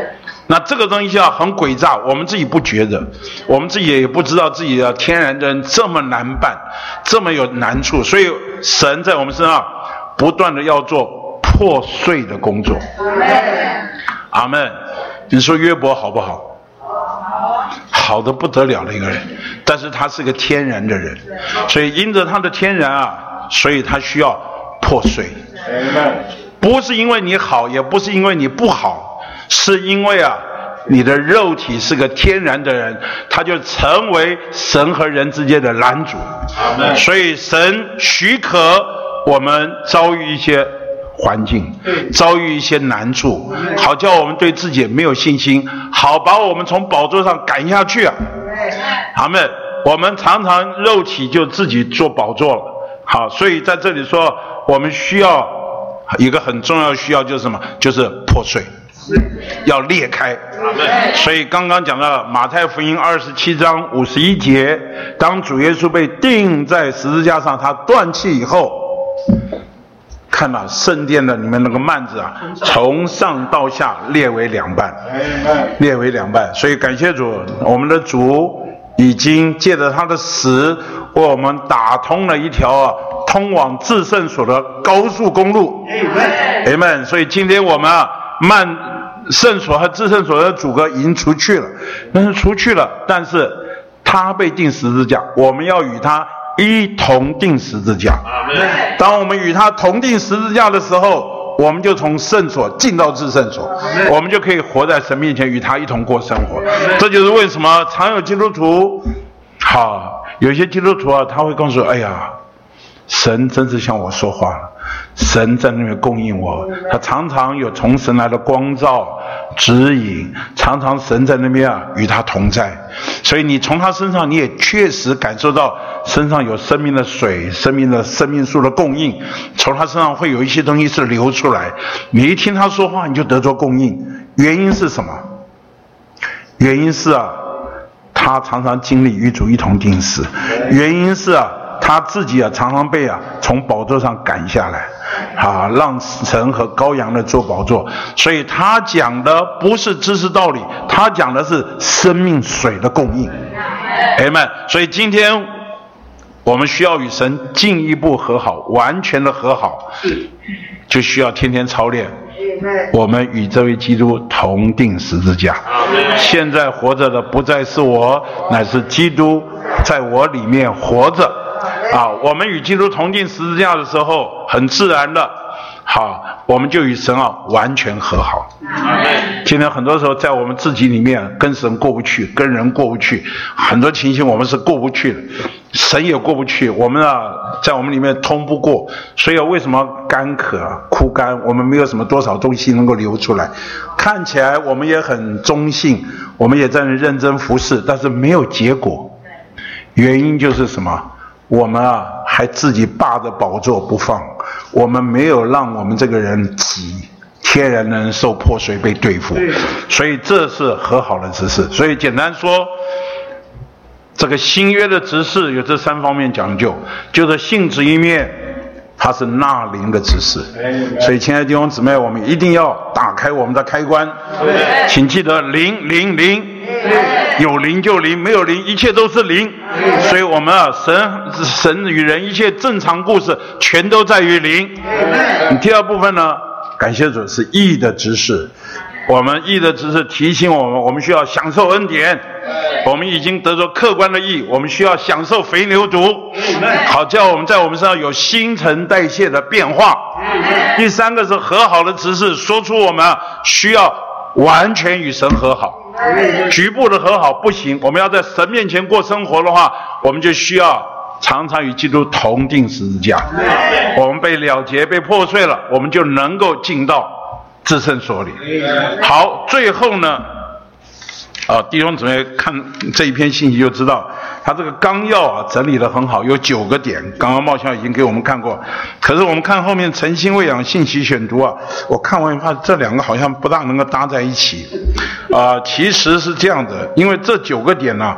那这个东西啊很诡诈，我们自己不觉得，我们自己也不知道自己的天然的人这么难办，这么有难处，所以神在我们身上不断的要做破碎的工作。阿们。你说约伯好不好？好的不得了的一个人，但是他是个天然的人，所以因着他的天然啊，所以他需要破碎。不是因为你好，也不是因为你不好，是因为啊你的肉体是个天然的人，他就成为神和人之间的拦阻。所以神许可我们遭遇一些环境，遭遇一些难处，好叫我们对自己没有信心，好把我们从宝座上赶下去啊。阿们。我们常常肉体就自己做宝座了。好，所以在这里说我们需要一个很重要的需要，就是什么？就是破碎，要裂开。所以刚刚讲到马太福音27章51节，当主耶稣被钉在十字架上，他断气以后，看到圣殿的里面那个幔子啊，从上到下裂为两半，裂为两半。所以感谢主，我们的主已经借着他的死为我们打通了一条通往至圣所的高速公路。Amen。所以今天我们圣所和至圣所的阻隔已经除去了，但是他被钉十字架，我们要与他一同钉十字架。当我们与他同钉十字架的时候，我们就从圣所进到至圣所，我们就可以活在神面前与他一同过生活。这就是为什么常有基督徒，有些基督徒啊，他会告诉我，哎呀，神真是向我说话了，神在那边供应我，他常常有从神来的光照指引，常常神在那边与他同在。所以你从他身上你也确实感受到身上有生命的水，生命树的供应，从他身上会有一些东西是流出来，你一听他说话你就得着供应。原因是什么？原因是他常常经历与主一同钉死，原因是他自己常常被从宝座上赶下来，让神和羔羊的做宝座。所以他讲的不是知识道理，他讲的是生命水的供应。Amen。所以今天我们需要与神进一步和好，完全的和好，就需要天天操练。我们与这位基督同钉十字架。现在活着的不再是我，乃是基督在我里面活着。我们与基督同钉十字架的时候，很自然的，我们就与神完全和好。今天很多时候在我们自己里面跟神过不去，跟人过不去，很多情形我们是过不去的，神也过不去，我们在我们里面通不过。所以为什么干渴枯干，我们没有什么多少东西能够流出来，看起来我们也很忠信，我们也在认真服侍，但是没有结果。原因就是什么？我们还自己霸着宝座不放，我们没有让我们这个人急，天然的人受破碎被对付。所以这是和好的执事。所以简单说，这个新约的执事有这3方面讲究，就是性质一面，它是纳灵的执事。所以亲爱的弟兄姊妹，我们一定要打开我们的开关，请记得灵，有灵就灵，没有灵一切都是灵。所以我们神与人一切正常故事全都在于灵。第二部分呢，感谢主是义的执事。我们义的执事提醒我们需要享受恩典，我们已经得着客观的义，我们需要享受肥牛犊，好叫我们在我们身上有新陈代谢的变化。第3个是和好的执事，说出我们需要完全与神和好，局部的和好不行，我们要在神面前过生活的话，我们就需要常常与基督同钉十字架。我们被了结被破碎了，我们就能够进到至圣所里。好，最后呢弟兄姊妹看这一篇信息就知道，他这个纲要整理得很好，有9个点，刚刚茂校已经给我们看过。可是我们看后面诚心喂养信息选读我看完发现这2个好像不大能够搭在一起。其实是这样的，因为这9个点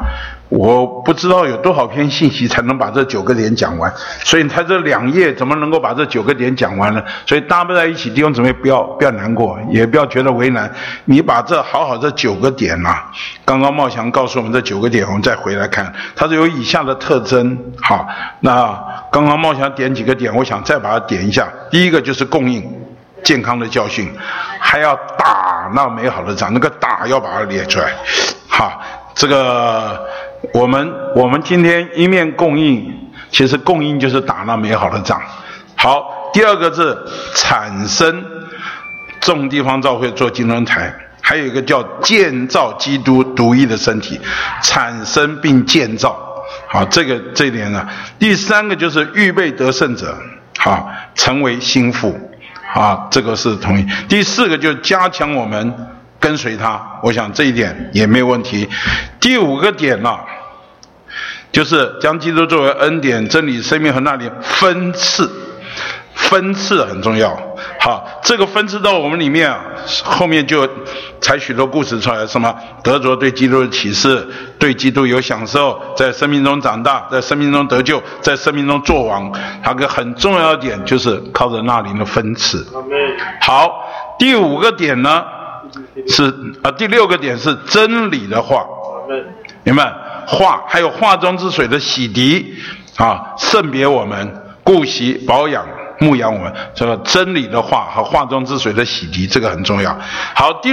我不知道有多少篇信息才能把这9个点讲完，所以他这2页怎么能够把这9个点讲完呢？所以搭配在一起，弟兄姊妹不要难过，也不要觉得为难。你把这9个点刚刚茂祥告诉我们这9个点，我们再回来看，它是有以下的特征。好，那刚刚茂祥点几个点，我想再把它点一下。第一个就是供应健康的教训，还要打那美好的仗，那个打要把它列出来。好，这个我们今天一面供应，其实供应就是打那美好的仗。好，第二个是产生众地方教会做金灯台，还有一个叫建造基督独一的身体，产生并建造。好，这一点呢。第3个就是预备得胜者，好，成为心腹，啊，这个是同意。第4个就是加强我们跟随他，我想这一点也没有问题。第5个点就是将基督作为恩典、真理、生命和那里分赐很重要。好，这个分赐到我们里面后面就采许多故事出来，什么得着对基督的启示，对基督有享受，在生命中长大，在生命中得救，在生命中作王。它个很重要的点就是靠着那灵的分赐。好，第5个点呢是第6个点是真理的话，明白？话还有话中之水的洗涤圣别我们，顾惜保养牧养我们，这个真理的话和话中之水的洗涤，这个很重要。好，第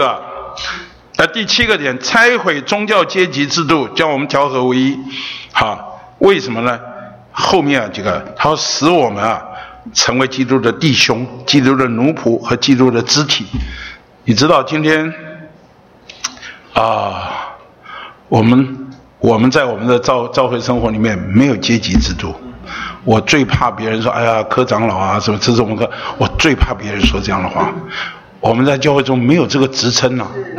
7个点，拆毁宗教阶级制度，将我们调和为一。好，为什么呢？后面这个它要使我们成为基督的弟兄、基督的奴仆和基督的肢体。你知道今天我们在我们的教会生活里面没有阶级制度。我最怕别人说，哎呀，科长老什么，这是我们科，我最怕别人说这样的话。我们在教会中没有这个职称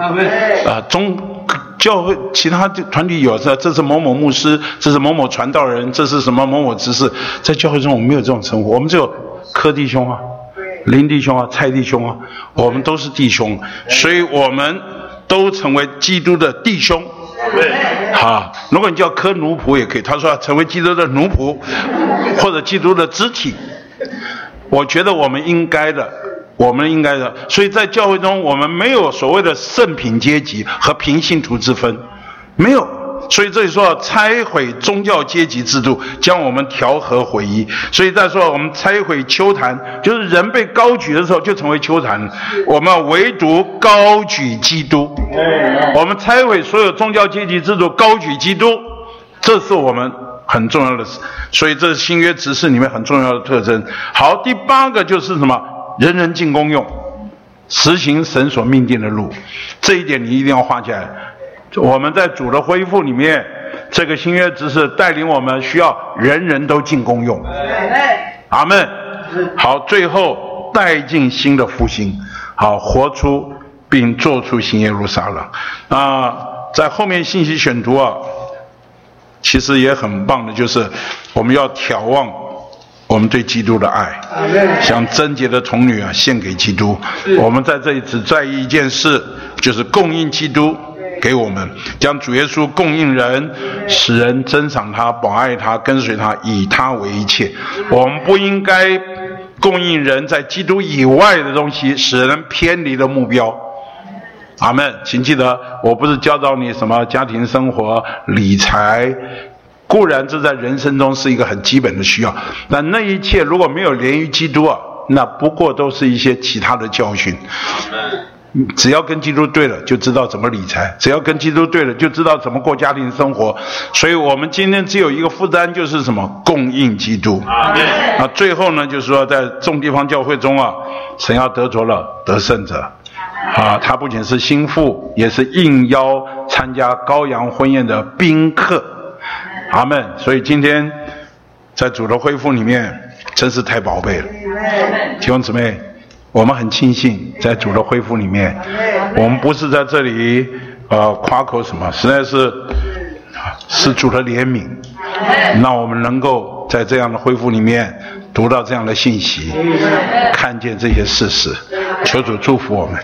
教会其他团体有，这是某某牧师，这是某某传道人，这是什么某某执事。在教会中我们没有这种称呼，我们只有柯弟兄林弟兄蔡弟兄我们都是弟兄，所以我们都成为基督的弟兄。如果你叫柯奴仆也可以，他说要成为基督的奴仆或者基督的肢体，我觉得我们应该的。所以在教会中我们没有所谓的圣品阶级和平信徒之分，没有。所以这里说拆毁宗教阶级制度，将我们调和回一。所以再说我们拆毁丘坛，就是人被高举的时候就成为丘坛，我们唯独高举基督。我们拆毁所有宗教阶级制度，高举基督，这是我们很重要的事。所以这是新约执事里面很重要的特征。好，第8个就是什么？人人尽公用，实行神所命定的路。这一点你一定要画起来。我们在主的恢复里面，这个新约执事带领我们需要人人都尽公用。阿们。好，最后带进新的复兴，好，活出并做出新耶路撒冷。在后面信息选读其实也很棒的，就是我们要眺望我们对基督的爱，像贞洁的童女献给基督。我们在这里只在意一件事，就是供应基督给我们，将主耶稣供应人，使人珍赏他、保爱他、跟随他，以他为一切。我们不应该供应人在基督以外的东西，使人偏离了目标。阿们。请记得，我不是教导你什么家庭生活、理财，固然这在人生中是一个很基本的需要，但那一切如果没有连于基督那不过都是一些其他的教训。只要跟基督对了，就知道怎么理财；只要跟基督对了，就知道怎么过家庭生活。所以我们今天只有一个负担，就是什么？供应基督。最后呢，就是说在众地方教会中神要得着了得胜者。他不仅是心腹，也是应邀参加羔羊婚宴的宾客。阿们。所以今天在主的恢复里面，真是太宝贝了，弟兄姊妹。我们很庆幸在主的恢复里面，我们不是在这里夸口什么，实在是主的怜悯，让我们能够在这样的恢复里面读到这样的信息，看见这些事实。求主祝福我们。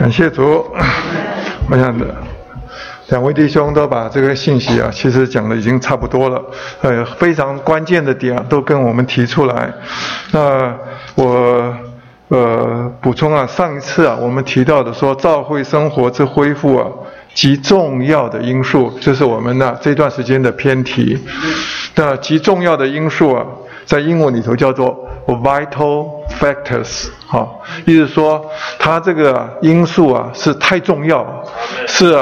感谢主。我想两位弟兄都把这个信息啊，其实讲的已经差不多了，非常关键的点都跟我们提出来。那我补充啊，上一次啊我们提到的说教会生活之恢复啊，极重要的因素，这是我们这段时间的偏题。那极重要的因素啊，在英文里头叫做 vital factors， 意思说它这个因素啊是太重要，是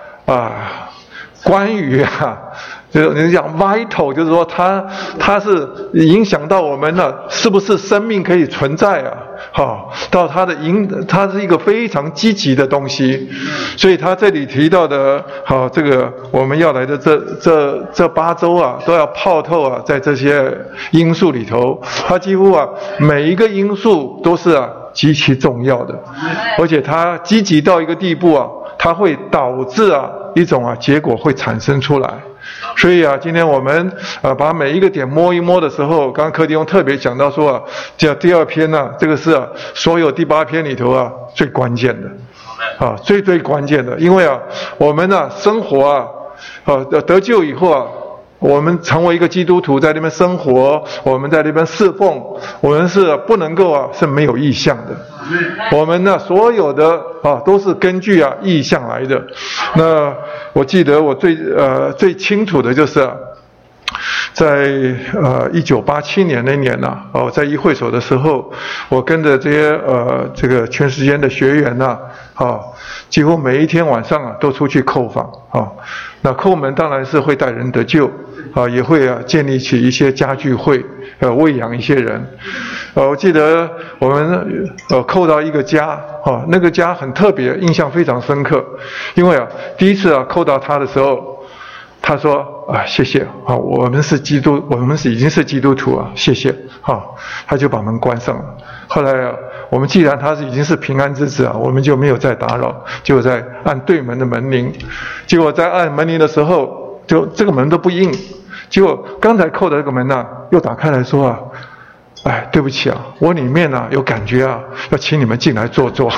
关于就是你讲 vital， 就是说它是影响到我们是不是生命可以存在到它是一个非常积极的东西。所以他这里提到的这个我们要来的这8周啊，都要泡透在这些因素里头。它几乎每一个因素都是极其重要的，而且它积极到一个地步它会导致一种结果会产生出来。所以今天我们把每一个点摸一摸的时候，刚刚柯弟兄特别讲到说这第2篇这个是所有第8篇里头最关键的最关键的。因为我们生活得救以后我们成为一个基督徒，在那边生活，我们在那边侍奉，我们是不能够是没有意向的。我们所有的都是根据意向来的。那我记得我最清楚的就是在1987年那年在议会所的时候，我跟着这些这个全时间的学员几乎每一天晚上都出去叩访那叩门当然是会带人得救也会建立起一些家聚会喂养一些人。我记得我们叩到一个家那个家很特别，印象非常深刻。因为第一次叩到他的时候，他说谢谢我们已经是基督徒谢谢他就把门关上了。后来我们既然他已经是平安之子我们就没有再打扰，就在按对门的门铃。结果在按门铃的时候，就这个门都不应。结果刚才扣的这个门又打开来说对不起我里面有感觉要请你们进来坐坐。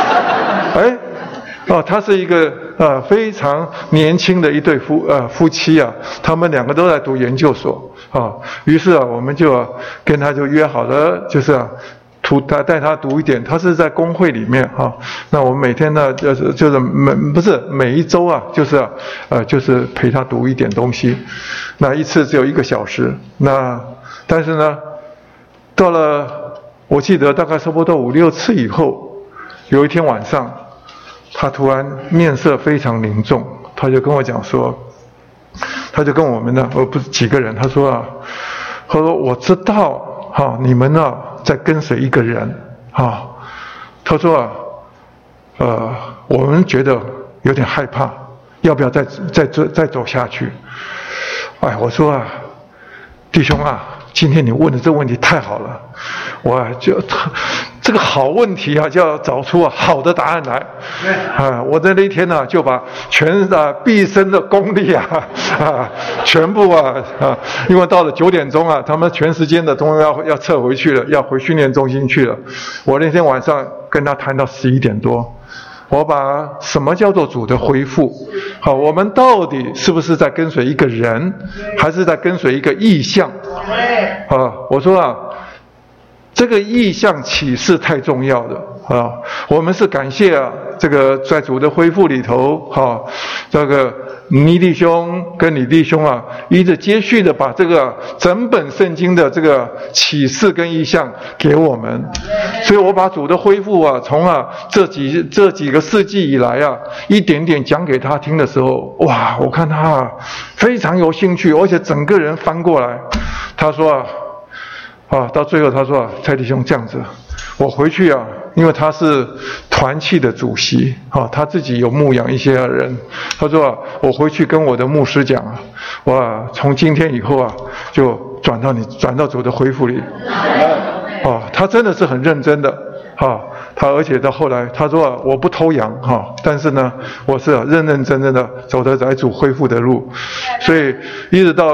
他是一个非常年轻的一对夫妻他们2个都在读研究所于是我们就跟他就约好了，就是带他读一点。他是在公会里面那我们每天就是每一周就是陪他读一点东西。那一次只有1个小时。但是呢，到了我记得大概差不多5、6次以后，有一天晚上，他突然面色非常凝重，他就跟我讲说，他就跟我们不是几个人，他说我知道你们在跟随一个人他说我们觉得有点害怕，要不要再走下去？我说弟兄今天你问的这个问题太好了，我就这个好问题就要找出好的答案来。我在那一天就把毕生的功力全部因为到了9点钟他们全时间的终于要撤回去了，要回训练中心去了。我那天晚上跟他谈到11点多，我把什么叫做主的恢复我们到底是不是在跟随一个人，还是在跟随一个意象我说这个意象启示太重要了我们是感谢这个在主的恢复里头这个倪弟兄跟李弟兄一直接续的把这个整本圣经的这个启示跟意象给我们。所以我把主的恢复从这几个世纪以来一点点讲给他听的时候，哇，我看他非常有兴趣，而且整个人翻过来。他说到最后他说蔡弟兄这样子，我回去因为他是团契的主席他自己有牧养一些人。他说我回去跟我的牧师讲我从今天以后就转到主的恢复里他真的是很认真的他而且到后来他说我不偷羊但是呢我是认认真真的走的在主恢复的路。所以一直到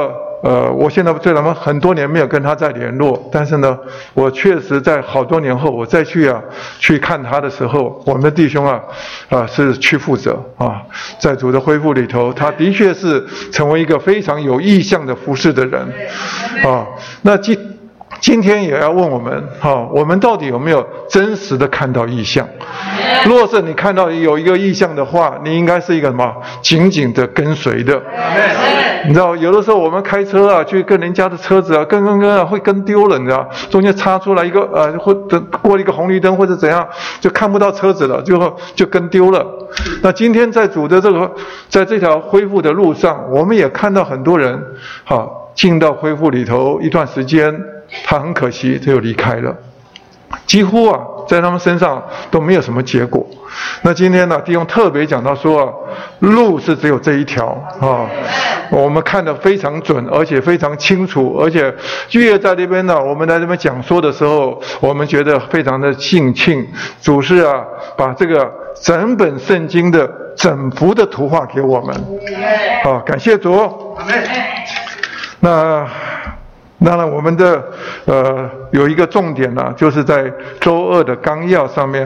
我现在虽然很多年没有跟他再联络，但是呢，我确实在好多年后，我再去看他的时候，我们的弟兄是区负责在主的恢复里头，他的确是成为一个非常有意向的服侍的人那今天也要问我们我们到底有没有真实的看到异象？若是你看到有一个异象的话，你应该是一个什么？紧紧的跟随的。你知道，有的时候我们开车去跟人家的车子跟会跟丢了，你知道，中间插出来一个或者过了一个红绿灯或者怎样，就看不到车子了，就跟丢了。那今天在主的在这条恢复的路上，我们也看到很多人进到恢复里头一段时间，他很可惜他又离开了，几乎在他们身上都没有什么结果。那今天呢，弟兄特别讲到说路是只有这一条我们看得非常准，而且非常清楚，而且越在那边我们在那边讲说的时候，我们觉得非常的兴庆。主是把这个整本圣经的整幅的图画给我们感谢主。那当然我们的有一个重点就是在周二的纲要上面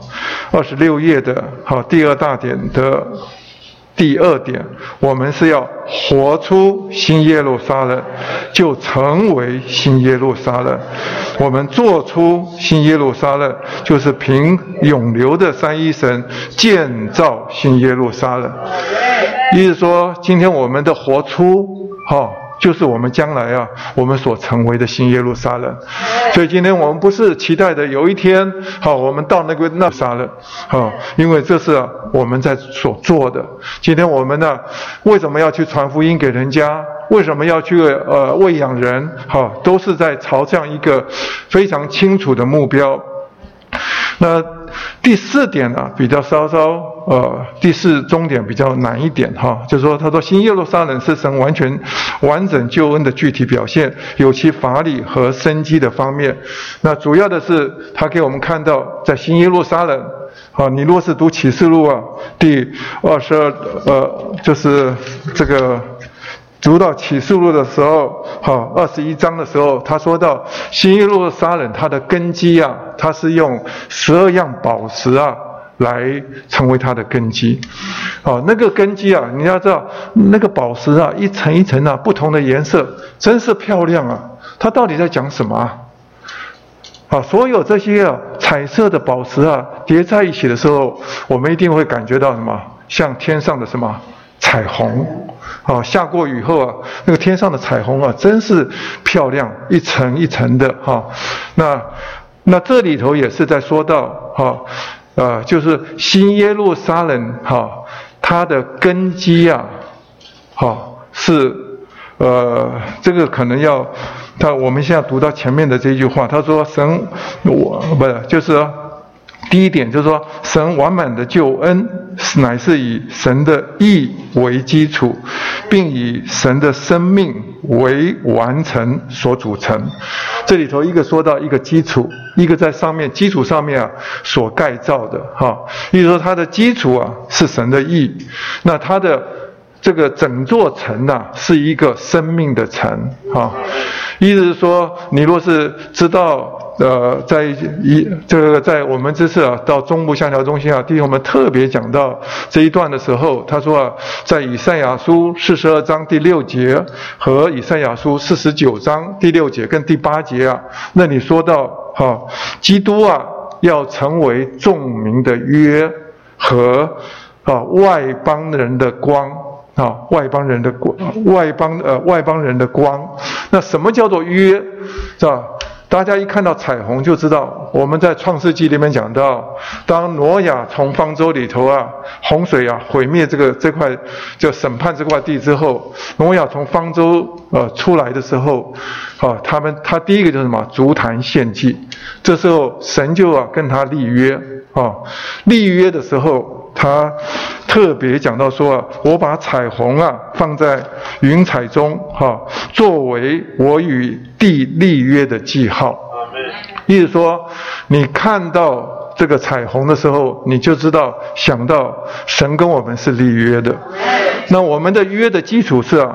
26页的第二大点的第2点，我们是要活出新耶路撒冷，就成为新耶路撒冷。我们做出新耶路撒冷，就是凭永留的三一神建造新耶路撒冷。意思说，今天我们的活出就是我们将来我们所成为的新耶路撒冷。所以今天我们不是期待的有一天我们到那撒冷因为这是我们在所做的。今天我们为什么要去传福音给人家？为什么要去喂养人？都是在朝向一个非常清楚的目标。那第4点比较稍第4中点比较难一点就是说，他说新耶路撒冷是神完整救恩的具体表现，有其法理和生机的方面。那主要的是他给我们看到，在新耶路撒冷你若是读启示录第22就是这个读到启示录的时候21章的时候，他说到新耶路撒冷它的根基它是用12样宝石来成为它的根基那个根基你要知道，那个宝石一层一层不同的颜色，真是漂亮它到底在讲什么所有这些彩色的宝石叠在一起的时候，我们一定会感觉到什么？像天上的什么彩虹下过雨后那个天上的彩虹真是漂亮，一层一层的那这里头也是在说到就是新耶路撒冷它的根基是这个可能要我们现在读到前面的这句话，他说就是第一点就是说，神完满的救恩乃是以神的义为基础，并以神的生命为完成所组成。这里头一个说到一个基础，一个在上面基础上面所盖造的意思说它的基础是神的义，那它的这个整座城是一个生命的城意思是说，你若是知道在我们这次到中部相条中心弟兄们特别讲到这一段的时候，他说在以赛亚书42章第6节和以赛亚书49章第6节跟第8节那里说到基督要成为众民的约和外邦人的光外邦人的光。那什么叫做约？是吧？大家一看到彩虹就知道，我们在创世纪里面讲到，当挪亚从方舟里头洪水毁灭这块就审判这块地之后，挪亚从方舟出来的时候他第一个就是什么？足坛献祭。这时候神就跟他立约立约的时候，他特别讲到说我把彩虹放在云彩中作为我与地立约的记号。意思说，你看到这个彩虹的时候，你就知道想到神跟我们是立约的。那我们的约的基础是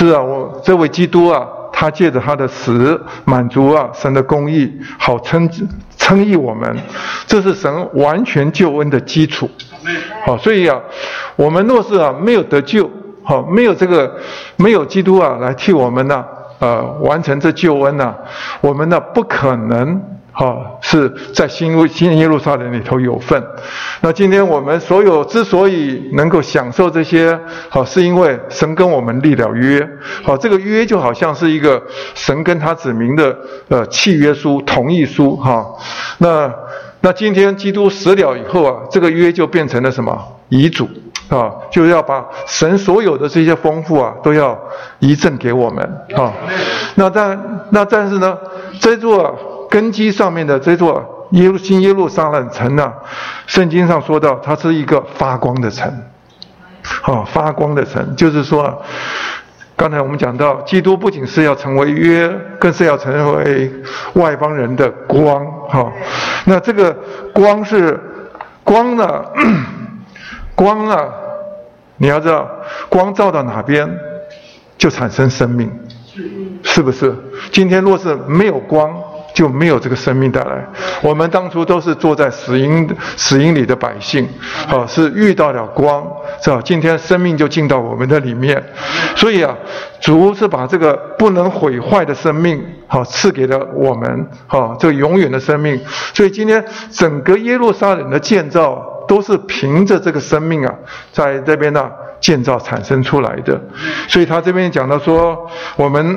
是啊，这位基督啊，他借着他的死满足啊神的公义，好称义我们，这是神完全救恩的基础。好，所以啊，我们若是啊没有得救，好，没有基督啊来替我们呢完成这救恩呢，我们呢不可能是在新耶路撒冷里头有份。那今天我们所有之所以能够享受这些，是因为神跟我们立了约。这个约就好像是一个神跟他子民的契约书、同意书。那今天基督死了以后啊，这个约就变成了什么？遗嘱就是要把神所有的这些丰富啊，都要遗赠给我们那但是呢，这座根基上面的这座新耶路撒冷城啊，圣经上说到它是一个发光的城。发光的城，就是说刚才我们讲到，基督不仅是要成为约，更是要成为外邦人的光。那这个光是光呢？光啊，你要知道，光照到哪边，就产生生命，是不是？今天若是没有光，就没有这个生命带来。我们当初都是坐在死荫里的百姓，是遇到了光，是吧？今天生命就进到我们的里面。所以啊，主是把这个不能毁坏的生命，赐给了我们，这个永远的生命。所以今天整个耶路撒冷的建造，都是凭着这个生命啊，在这边呢建造产生出来的。所以他这边讲到说，我们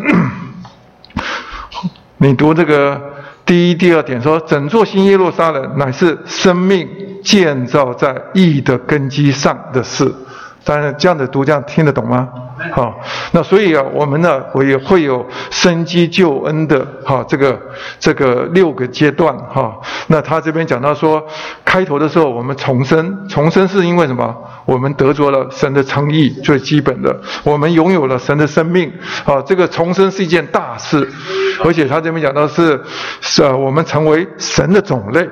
你读这个第一、第二点说，整座新耶路撒冷乃是生命建造在义的根基上的事。当然这样的读，这样听得懂吗？那所以啊，我们呢也会有生机救恩的这个6个阶段那他这边讲到说，开头的时候我们重生是因为什么？我们得着了神的称义，最基本的，我们拥有了神的生命这个重生是一件大事，而且他这边讲到是我们成为神的种类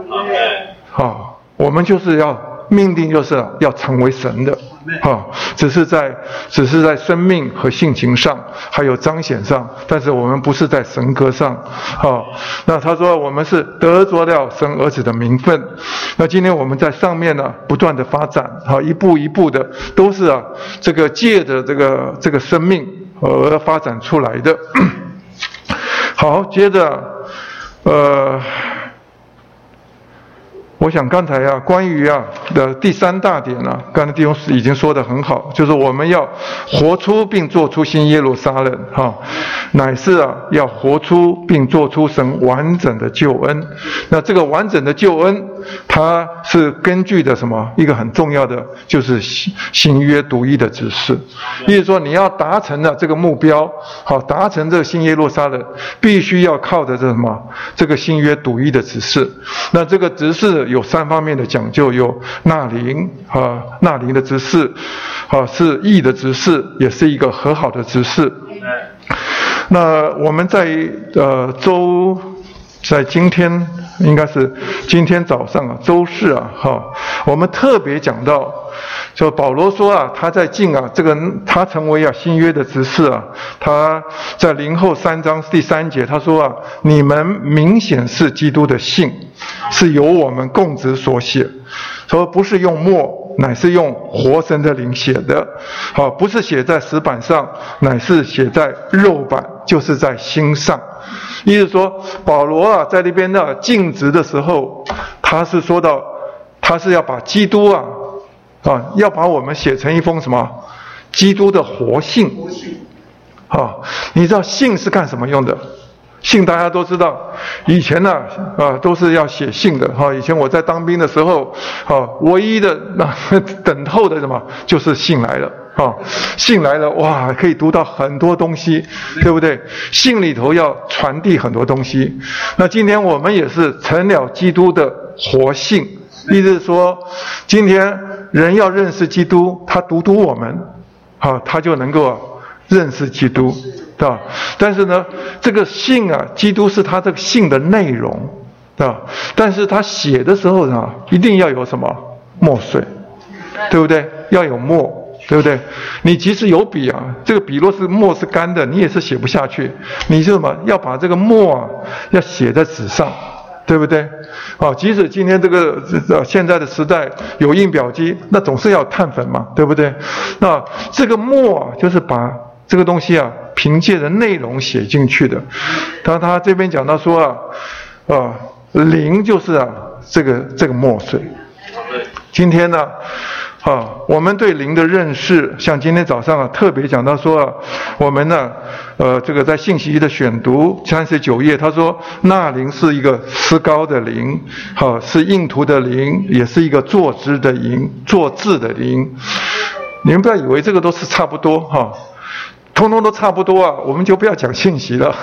我们就是要命定，就是要成为神的只是在生命和性情上还有彰显上，但是我们不是在神格上那他说我们是得着了神儿子的名分。那今天我们在上面呢不断的发展一步一步的，都是这个借着这个生命而发展出来的好，接着我想刚才关于的第3大点刚才弟兄已经说得很好，就是我们要活出并做出新耶路撒冷乃是要活出并做出神完整的救恩。那这个完整的救恩，它是根据的什么？一个很重要的就是新约独一的指示。意思说你要达成了这个目标达成这个新耶路撒冷，必须要靠着这什么？这个新约独一的指示。那这个指示有3方面的讲究，有纳灵的指示是义的指示，也是一个和好的指示。那我们在今天应该是今天早上周四我们特别讲到，就保罗说他在进这个他成为新约的执事他在林后3章第3节他说你们明显是基督的信，是由我们共职所写，说不是用墨，乃是用活神的灵写的不是写在石板上，乃是写在肉板，就是在心上。意思说保罗在那边尽职的时候，他是说到他是要把基督要把我们写成一封什么？基督的活信你知道信是干什么用的？信大家都知道，以前都是要写信的以前我在当兵的时候唯一的等候的什么就是信来了信来了，哇，可以读到很多东西，对不对？信里头要传递很多东西。那今天我们也是成了基督的活信，意思是说今天人要认识基督，他读我们他就能够认识基督但是呢这个信基督是他这个信的内容但是他写的时候一定要有什么墨水，对不对？要有墨对不对？你即使有笔啊，这个笔若是墨是干的，你也是写不下去。你就什么要把这个墨啊，要写在纸上，对不对？即使今天这个现在的时代有印表机，那总是要碳粉嘛，对不对？那这个墨啊，就是把这个东西啊，凭借着内容写进去的。当他这边讲到说灵就是这个墨水。今天呢，我们对灵的认识，像今天早上特别讲到说我们呢，这个在信息的选读39页，他说那灵是一个思高的灵，是印图的灵，也是一个作之的灵，作字的灵。你们不要以为这个都是差不多通通都差不多我们就不要讲信息了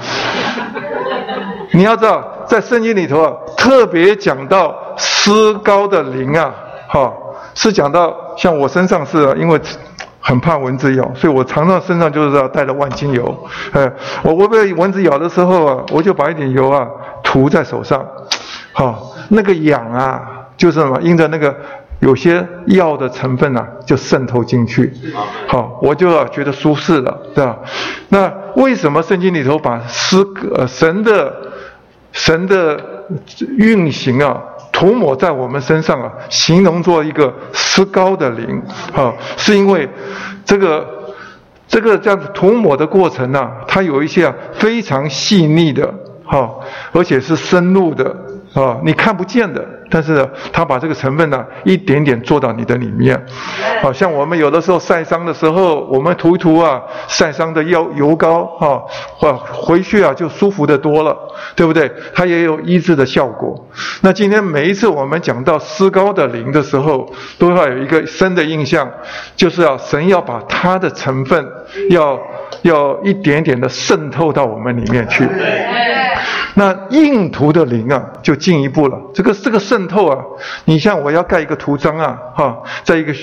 你要知道，在圣经里头特别讲到思高的灵是讲到像我身上是因为很怕蚊子咬，所以我常常身上就是带了万金油。我被蚊子咬的时候我就把一点油涂在手上，那个痒就是什么，因着那个有些药的成分就渗透进去，我就觉得舒适了，对吧？那为什么圣经里头把神的运行涂抹在我们身上形容作一个思高的灵是因为这个这样子涂抹的过程它有一些非常细腻的而且是深入的你看不见的，但是他把这个成分一点点做到你的里面。像我们有的时候晒伤的时候，我们涂一涂晒伤的油膏回去就舒服的多了，对不对？它也有医治的效果。那今天每一次我们讲到思高的灵的时候，都要有一个深的印象，就是神要把它的成分要一点点的渗透到我们里面去。那印图的灵就进一步了，这个渗透你像我要盖一个图章在一个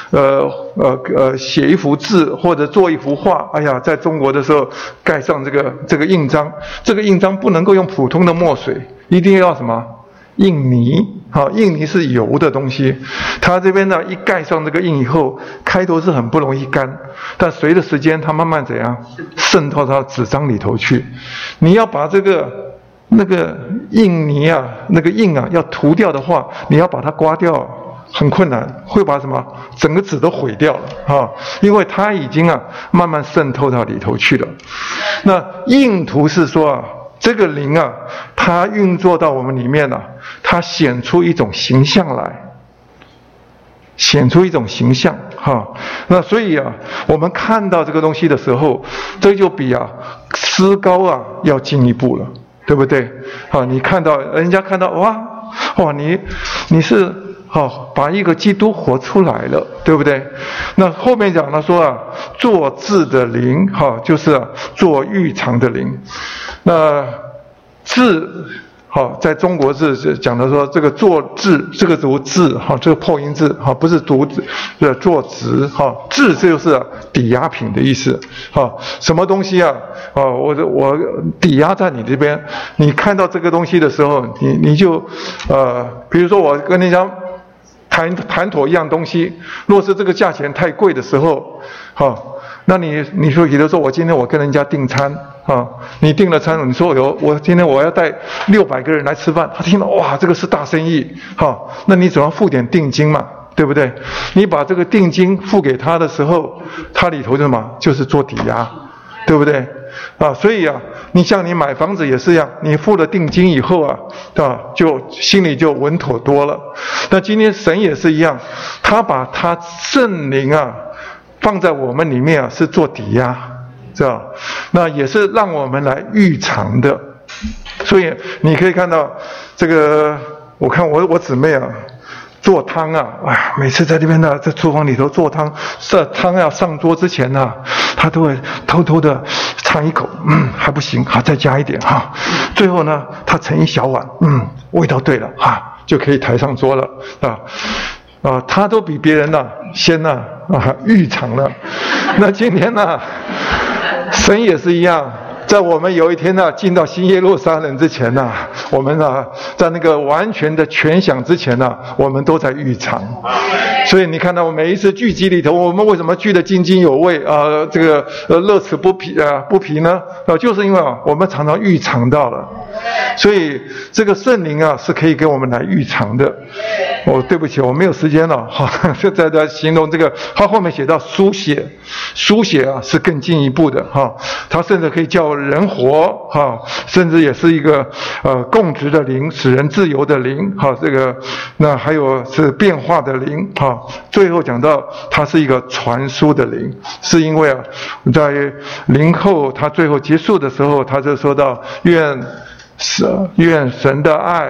写一幅字或者做一幅画，在中国的时候盖上这个印章，这个印章不能够用普通的墨水，一定要什么印泥，印泥是油的东西，它这边一盖上这个印以后，开头是很不容易干，但随着时间它慢慢怎样渗透到纸张里头去。你要把那个印泥那个印要涂掉的话，你要把它刮掉很困难，会把什么整个纸都毁掉了因为它已经慢慢渗透到里头去了。那印图是说这个灵它运作到我们里面它显出一种形象来，显出一种形象那所以我们看到这个东西的时候，这就比思高要进一步了，对不对？你看到人家看到哇，你是把一个基督活出来了，对不对？那后面讲了说作字的灵就是做预尝的灵。那字在中国字讲的说这个作字，这个读字这个破音字不是读作直字，这就是抵押品的意思什么东西我抵押在你这边，你看到这个东西的时候，你就比如说我跟你讲谈妥一样东西，若是这个价钱太贵的时候那你说比如说我今天我跟人家订餐你订了餐，你说我今天我要带600个人来吃饭，他听到哇这个是大生意那你总要付点定金嘛，对不对？你把这个定金付给他的时候，他里头是什么？就是做抵押，对不对？所以你像你买房子也是一样，你付了定金以后就心里就稳妥多了。那今天神也是一样，他把他圣灵放在我们里面是做抵押，知道？那也是让我们来预尝的。所以你可以看到这个，我看我姊妹做汤每次在这边在厨房里头做汤，这汤要上桌之前她都会偷偷的尝一口，还不行，再加一点最后呢，她盛一小碗，味道对了就可以抬上桌了他都比别人先预尝了。那今天神也是一样，在我们有一天进到新耶路撒冷之前我们在那个完全的全享之前我们都在预尝。所以你看到我每一次聚集里头，我们为什么聚得津津有味这个乐此不疲呢？就是因为我们常常预尝到了。所以这个圣灵是可以给我们来预尝的。对不起，我没有时间了就在形容这个，他后面写到书写是更进一步的他甚至可以叫人活甚至也是一个供职的灵，使人自由的灵这个那还有是变化的灵最后讲到它是一个传输的灵，是因为在灵后他最后结束的时候，他就说到愿神的爱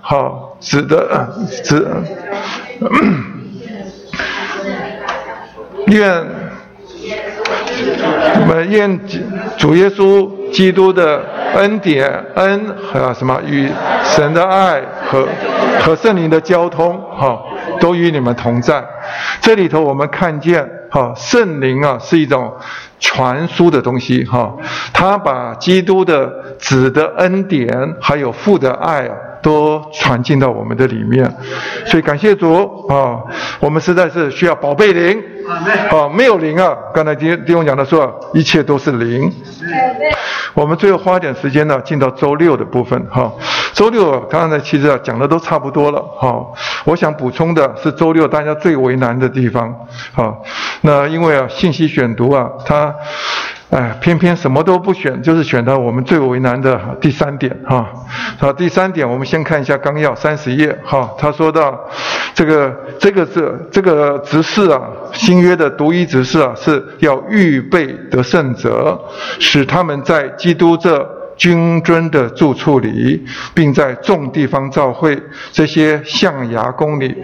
愿主耶稣基督的恩典与神的爱和圣灵的交通都与你们同在。这里头我们看见圣灵是一种传输的东西他把基督的子的恩典还有父的爱都传进到我们的里面。所以感谢主我们实在是需要宝贝灵没有灵刚才弟兄讲的说一切都是灵。我们最后花点时间进到周六的部分周六刚才其实讲的都差不多了我想补充的是周六大家最为难的地方那因为信息选读它偏偏什么都不选，就是选到我们最为难的第3点第3点我们先看一下纲要30页他说到这个执事新约的独一执事是要预备得胜者，使他们在基督这君尊的住处里，并在众地方教会这些象牙宫里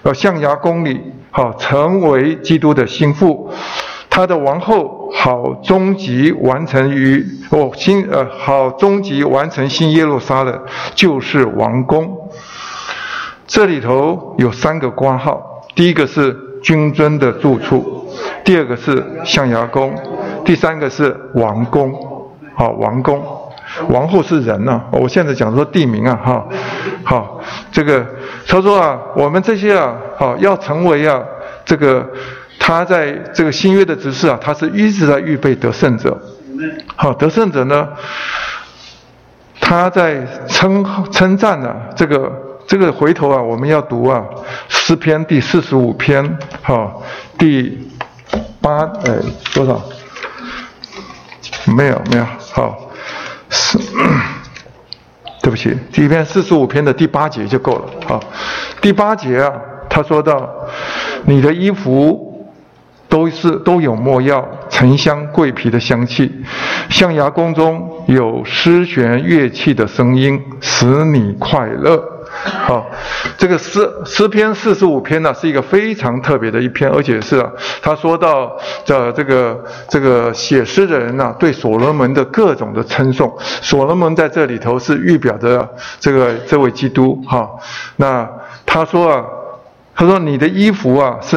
成为基督的心腹，他的王后好终极完成新耶路撒冷，就是王宫。这里头有3个括号，第一个是君尊的住处，第二个是象牙宫，第3个是王宫王宫。王后是人我现在讲说地名这个他说我们这些要成为这个他在这个新约的执事他是一直在预备得胜者得胜者呢，他在称赞这个回头我们要读诗篇第45篇第8多少？没有对不起，第一篇45篇的第8节就够了第8节他说到你的衣服都有没药沉香桂皮的香气，象牙宫中有诗弦乐器的声音，使你快乐这个诗篇45篇是一个非常特别的一篇，而且是他说到这个写诗的人对所罗门的各种的称颂。所罗门在这里头是预表的这位基督那他说你的衣服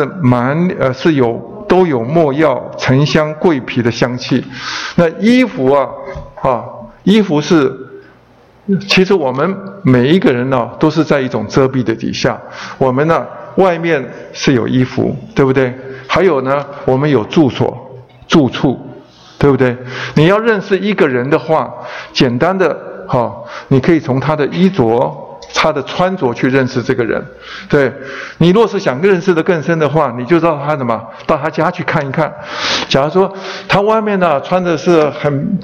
都有没药沉香桂皮的香气。那衣服衣服是其实我们每一个人都是在一种遮蔽的底下，我们外面是有衣服，对不对？还有呢，我们有住处，对不对？你要认识一个人的话，简单的你可以从他的衣着他的穿着去认识这个人。对，你若是想认识的更深的话，你就到他家去看一看。假如说他外面穿的是很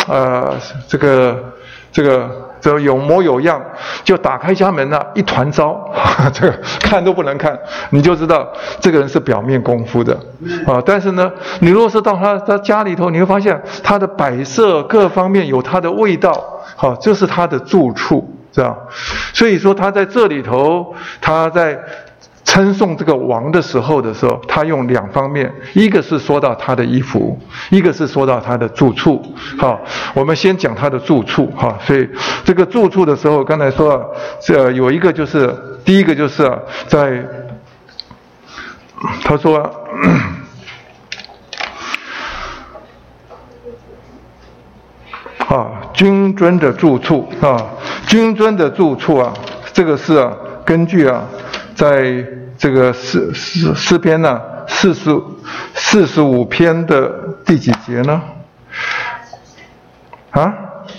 这个有模有样，就打开家门一团糟这个看都不能看，你就知道这个人是表面功夫的但是呢，你若是到他家里头，你会发现他的摆设各方面有他的味道这是他的住处，这样。所以说他在这里头，他在称颂这个王的时候，他用2方面，一个是说到他的衣服，一个是说到他的住处。我们先讲他的住处所以这个住处的时候，刚才说有一个就是第一个就是在他说君尊的住处君尊的住处啊，这个是啊，根据啊，在这个诗篇呢45篇的第几节呢？啊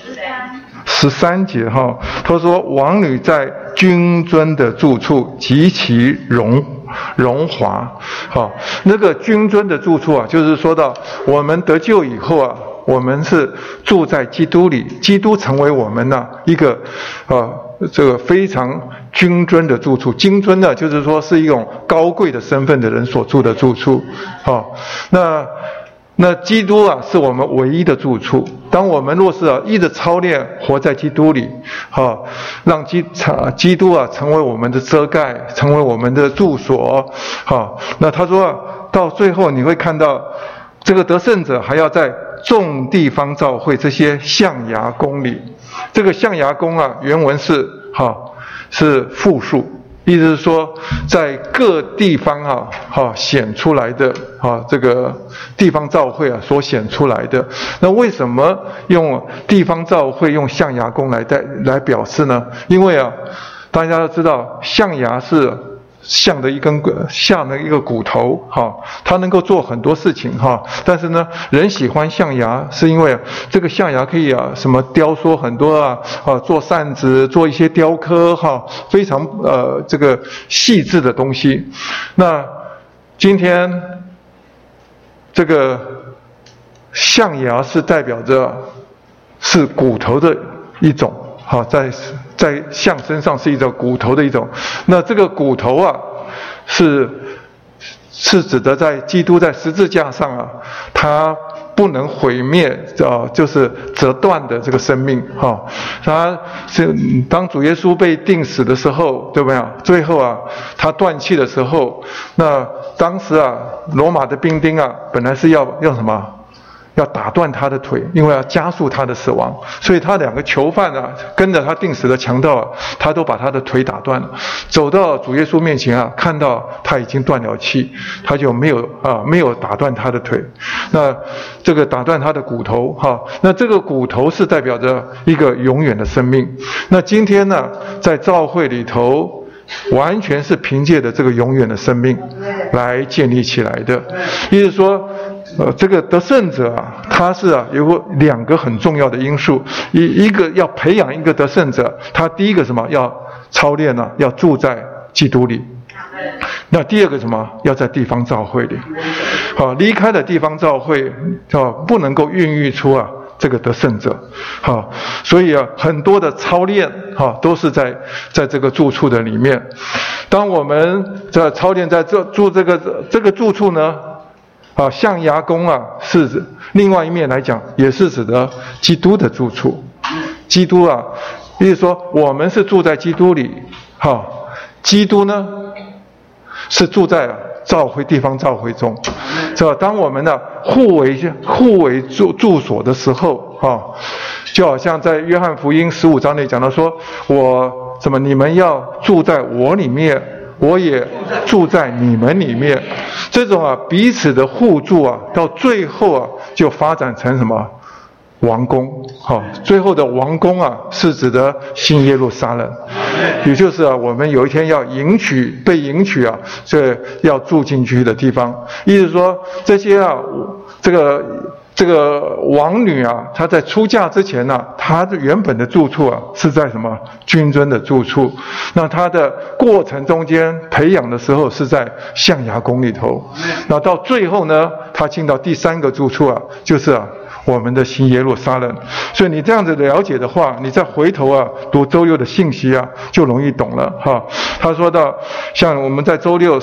？13节哈，他说王女在君尊的住处极其荣华。好，那个君尊的住处啊，就是说到我们得救以后啊，我们是住在基督里，基督成为我们呢一个这个非常君尊的住处。君尊呢，就是说是一种高贵的身份的人所住的住处。好，那基督啊，是我们唯一的住处。当我们若是啊一直操练活在基督里，让基督啊成为我们的遮盖，成为我们的住所，那他说到最后你会看到，这个得胜者还要在众地方教会这些象牙宫里。这个象牙宫啊，原文是复数。意思是说，在各地方显出来的这个地方教会所显出来的。那为什么用地方教会用象牙宫来表示呢？因为大家都知道象牙是像的一个骨头它能够做很多事情但是呢，人喜欢象牙是因为这个象牙可以什么雕塑很多做扇子，做一些雕刻非常这个细致的东西。那今天这个象牙是代表着是骨头的一种在象身上是一种骨头的一种。那这个骨头是指的在基督在十字架上他不能毁灭就是折断的这个生命他是当主耶稣被钉死的时候，对不对？最后他断气的时候，那当时罗马的兵丁本来是要什么？要打断他的腿，因为要加速他的死亡，所以他两个囚犯跟着他钉死的强盗他都把他的腿打断了。走到主耶稣面前看到他已经断了气，他就没有打断他的腿。那这个打断他的骨头那这个骨头是代表着一个永远的生命。那今天呢，在教会里头，完全是凭借着这个永远的生命来建立起来的。意思说这个得胜者他是有两个很重要的因素。一个要培养一个得胜者，他第一个什么？要操练要住在基督里。那第二个什么？要在地方教会里。离开了地方教会不能够孕育出这个得胜者。所以很多的操练都是在这个住处的里面。当我们在操练在这个住处呢，象牙宫是另外一面来讲，也是指的基督的住处。基督意思说我们是住在基督里，基督呢是住在地方教会中。当我们互为住所的时候就好像在约翰福音15章内讲到说，你们要住在我里面，我也住在你们里面。这种彼此的互助到最后就发展成什么？王宫。最后的王宫是指的新耶路撒冷，也就是我们有一天要被迎娶这要住进去的地方。意思说这些这个王女她在出嫁之前她的原本的住处是在什么？君尊的住处。那她的过程中间培养的时候是在象牙宫里头。那到最后呢，她进到第三个住处就是我们的新耶路撒冷。所以你这样子了解的话，你再回头读周六的信息就容易懂了他说到，像我们在周六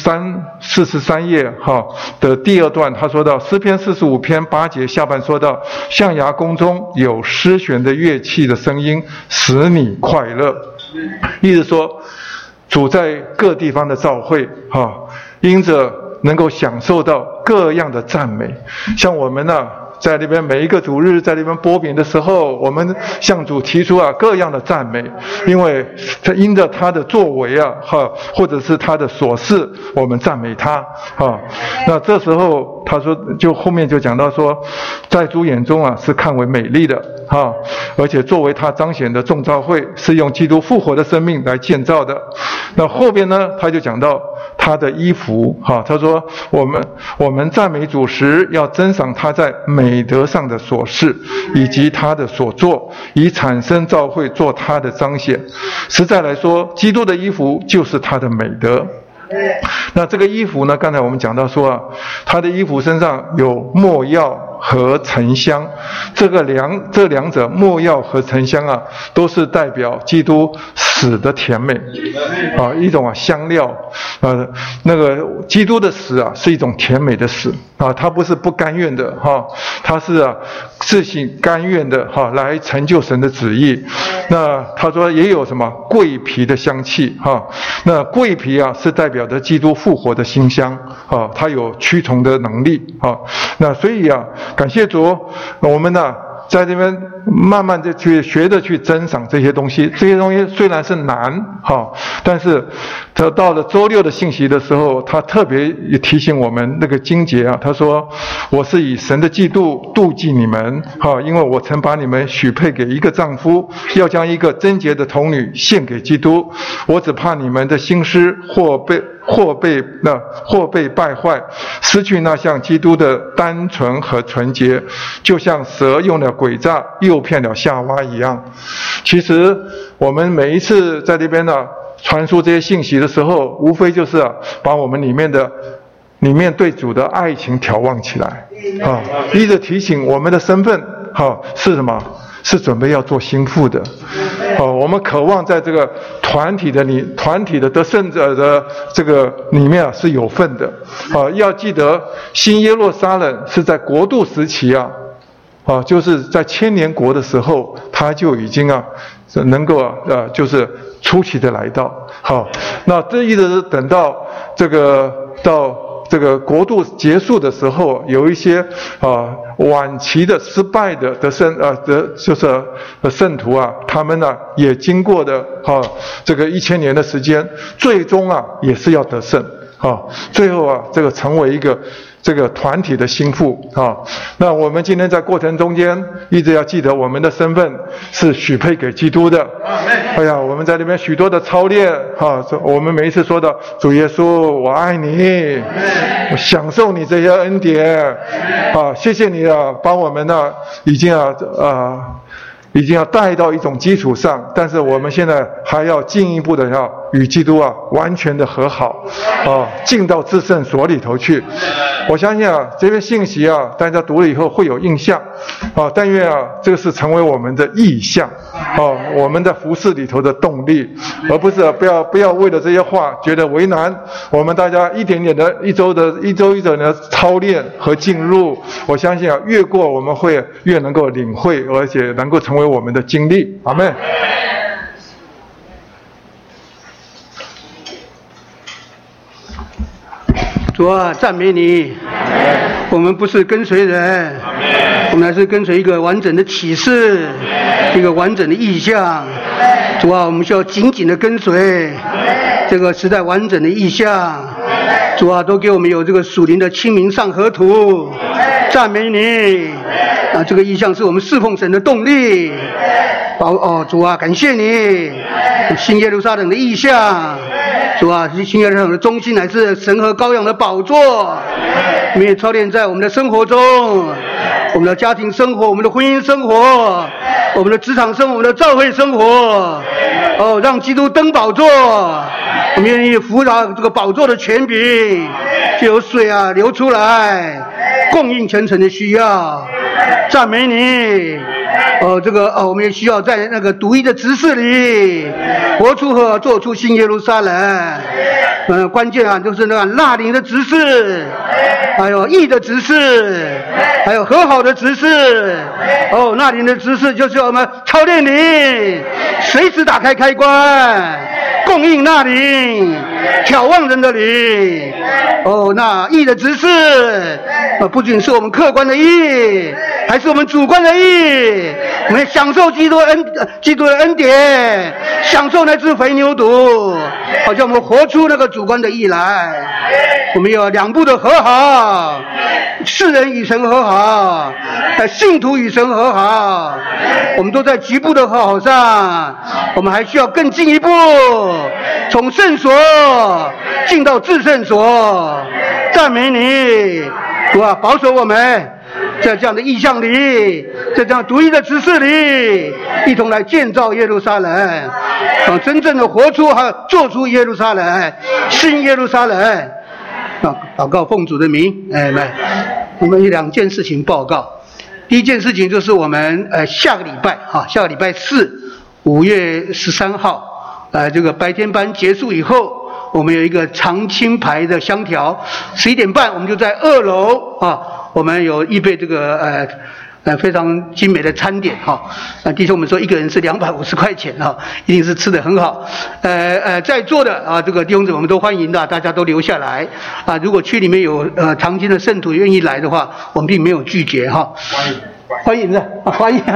43页的第二段，他说到诗篇45篇8节下半说到，象牙宫中有诗弦的乐器的声音，使你快乐。意思说主在各地方的教会因着能够享受到各样的赞美。像我们在那边每一个主日在那边播饼的时候，我们向主提出各样的赞美，因为他因着他的作为或者是他的所事，我们赞美他那这时候他说，就后面就讲到说，在主眼中是看为美丽的， 而且作为他彰显的众召会，是用基督复活的生命来建造的。那后边呢，他就讲到他的衣服，他说我们赞美主时，要珍赏他在美德上的所事，以及他的所作，以产生召会做他的彰显。实在来说，基督的衣服就是他的美德。那这个衣服呢，刚才我们讲到说他的衣服身上有没药和沉香，这两者没药和沉香都是代表基督死的甜美一种香料那个基督的死是一种甜美的死他不是不甘愿的他是自行甘愿的来成就神的旨意。那他说也有什么桂皮的香气那桂皮是代表着基督复活的馨香它有驱虫的能力那所以感谢主，我们在这边慢慢的去学着去珍赏这些东西。这些东西虽然是难但是他到了周六的信息的时候，他特别也提醒我们那个经节他说我是以神的嫉妒妒忌你们因为我曾把你们许配给一个丈夫，要将一个贞洁的童女献给基督。我只怕你们的心思或被败坏，失去那像基督的单纯和纯洁，就像蛇用了诡诈诱骗了夏娃一样。其实我们每一次在这边传输这些信息的时候，无非就是把我们里面对主的爱情挑旺起来一直提醒我们的身份是什么？是准备要做心腹的我们渴望在这个团体的得胜者的这个里面是有份的要记得新耶路撒冷是在国度时期就是在千年国的时候，他就已经能够就是出奇的来到那这一直等到这个国度结束的时候，有一些晚期的失败的就是圣徒他们也经过的这个1000年的时间，最终也是要得胜最后这个成为一个这个团体的心腹那我们今天在过程中间一直要记得我们的身份是许配给基督的。我们在这边许多的操练我们每一次说的主耶稣我爱你，我享受你这些恩典谢谢你把我们已经要带到一种基础上，但是我们现在还要进一步的要与基督完全的和好进到至圣所里头去。我相信这篇信息大家读了以后会有印象但愿这个是成为我们的意向我们的服事里头的动力，而不是不要为了这些话觉得为难。我们大家一点点的一周的操练和进入，我相信越过我们会越能够领会，而且能够成为我们的经历。阿们。 主赞美你，我们不是跟随人，我们还是跟随一个完整的启示，一个完整的意象。主我们需要紧紧的跟随这个时代完整的意象。主都给我们有这个属灵的清明上河图。赞美你这个意象是我们侍奉神的动力。主感谢你，新耶路撒冷的意象。主新耶路撒冷的中心乃是神和羔羊的宝座，我们也操练在我们的生活中，我们的家庭生活，我们的婚姻生活，我们的职场生活，我们的教会生活让基督登宝座，我们愿意扶着这个宝座的权柄，就有水流出来，供应全城的需要。赞美你我们也需要在那个独一的执事里活出和做出新耶路撒冷。关键就是那个纳灵的执事，还有义的执事，还有和好的执事。纳灵的执事就是我们操练灵，随时打开开关，供应纳灵，眺望人的灵。那义的执事不仅是我们客观的义，还是我们主观的义。我们享受基督的恩典，享受那只肥牛犊，好像我们活出那个主观的义来。我们有两步的和好， 世人与神和好，信徒与神和好，我们都在局部的和好上，我们还需要更进一步，从圣所进到至圣所。赞美你，主啊，保守我们在这样的意象里，在这样独一的指示里，一同来建造耶路撒冷，真正的活出和做出耶路撒冷，新耶路撒冷。祷告奉主的名，我们有2件事情报告。第一件事情就是我们下个礼拜4 5月13号，这个白天班结束以后，我们有一个长青牌的香条，11点半我们就在2楼啊，我们有预备这个非常精美的餐点哈，弟兄们说一个人是250块钱哈，一定是吃得很好。在座的啊这个弟兄姊妹我们都欢迎的，大家都留下来啊。如果区里面有长青的圣徒愿意来的话，我们并没有拒绝哈。欢迎的，欢迎，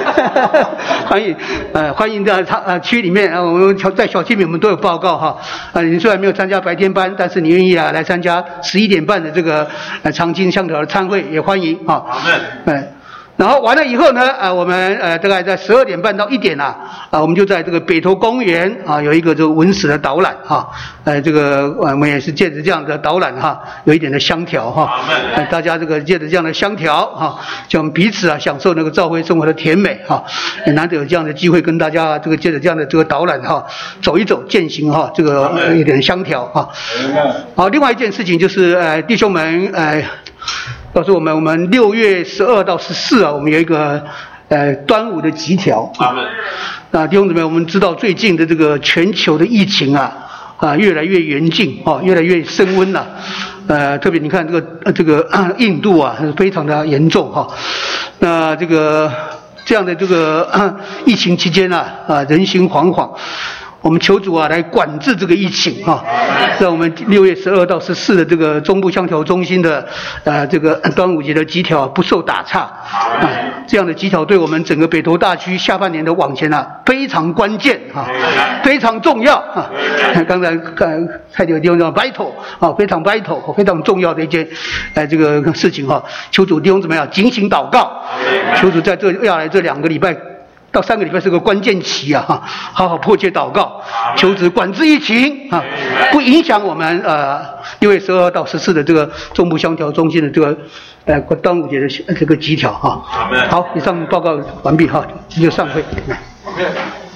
欢迎的区里面我们在小区里面我们都有报告哈。你虽然没有参加白天班，但是你愿意来参加11点半的这个长青香条的餐会，也欢迎啊。然后完了以后呢，我们大概在12点半到1点我们就在这个北投公园有一个这个文史的导览哈，这个我们也是借着这样的导览哈，有一点的香调哈，大家这个借着这样的香调哈，就我们彼此享受那个教会生活的甜美哈，难得有这样的机会跟大家这个借着这样的这个导览哈，走一走践行哈，这个有点香调哈。好，另外一件事情就是弟兄们告诉我们6月12到14我们有一个端午的集条。弟兄姊妹，我们知道最近的这个全球的疫情越来越严峻越来越升温了。特别你看这个印度非常的严重哈。那这样的这个疫情期间人心惶惶。我们求主来管制这个疫情让我们6月12到14的这个中部香条中心的这个端午节的集条不受打岔这样的集条对我们整个北投大区下半年的往前非常关键非常重要刚才蔡弟兄讲 vital 非常 vital 非常重要的一件这个事情求主弟兄姊妹警醒祷告，求主在这要来这2个礼拜到3个礼拜是个关键期好好迫切祷告，求主管制疫情不影响我们6月12到14的这个中部香条中心的这个端午节的这个集条好，以上报告完毕就散会。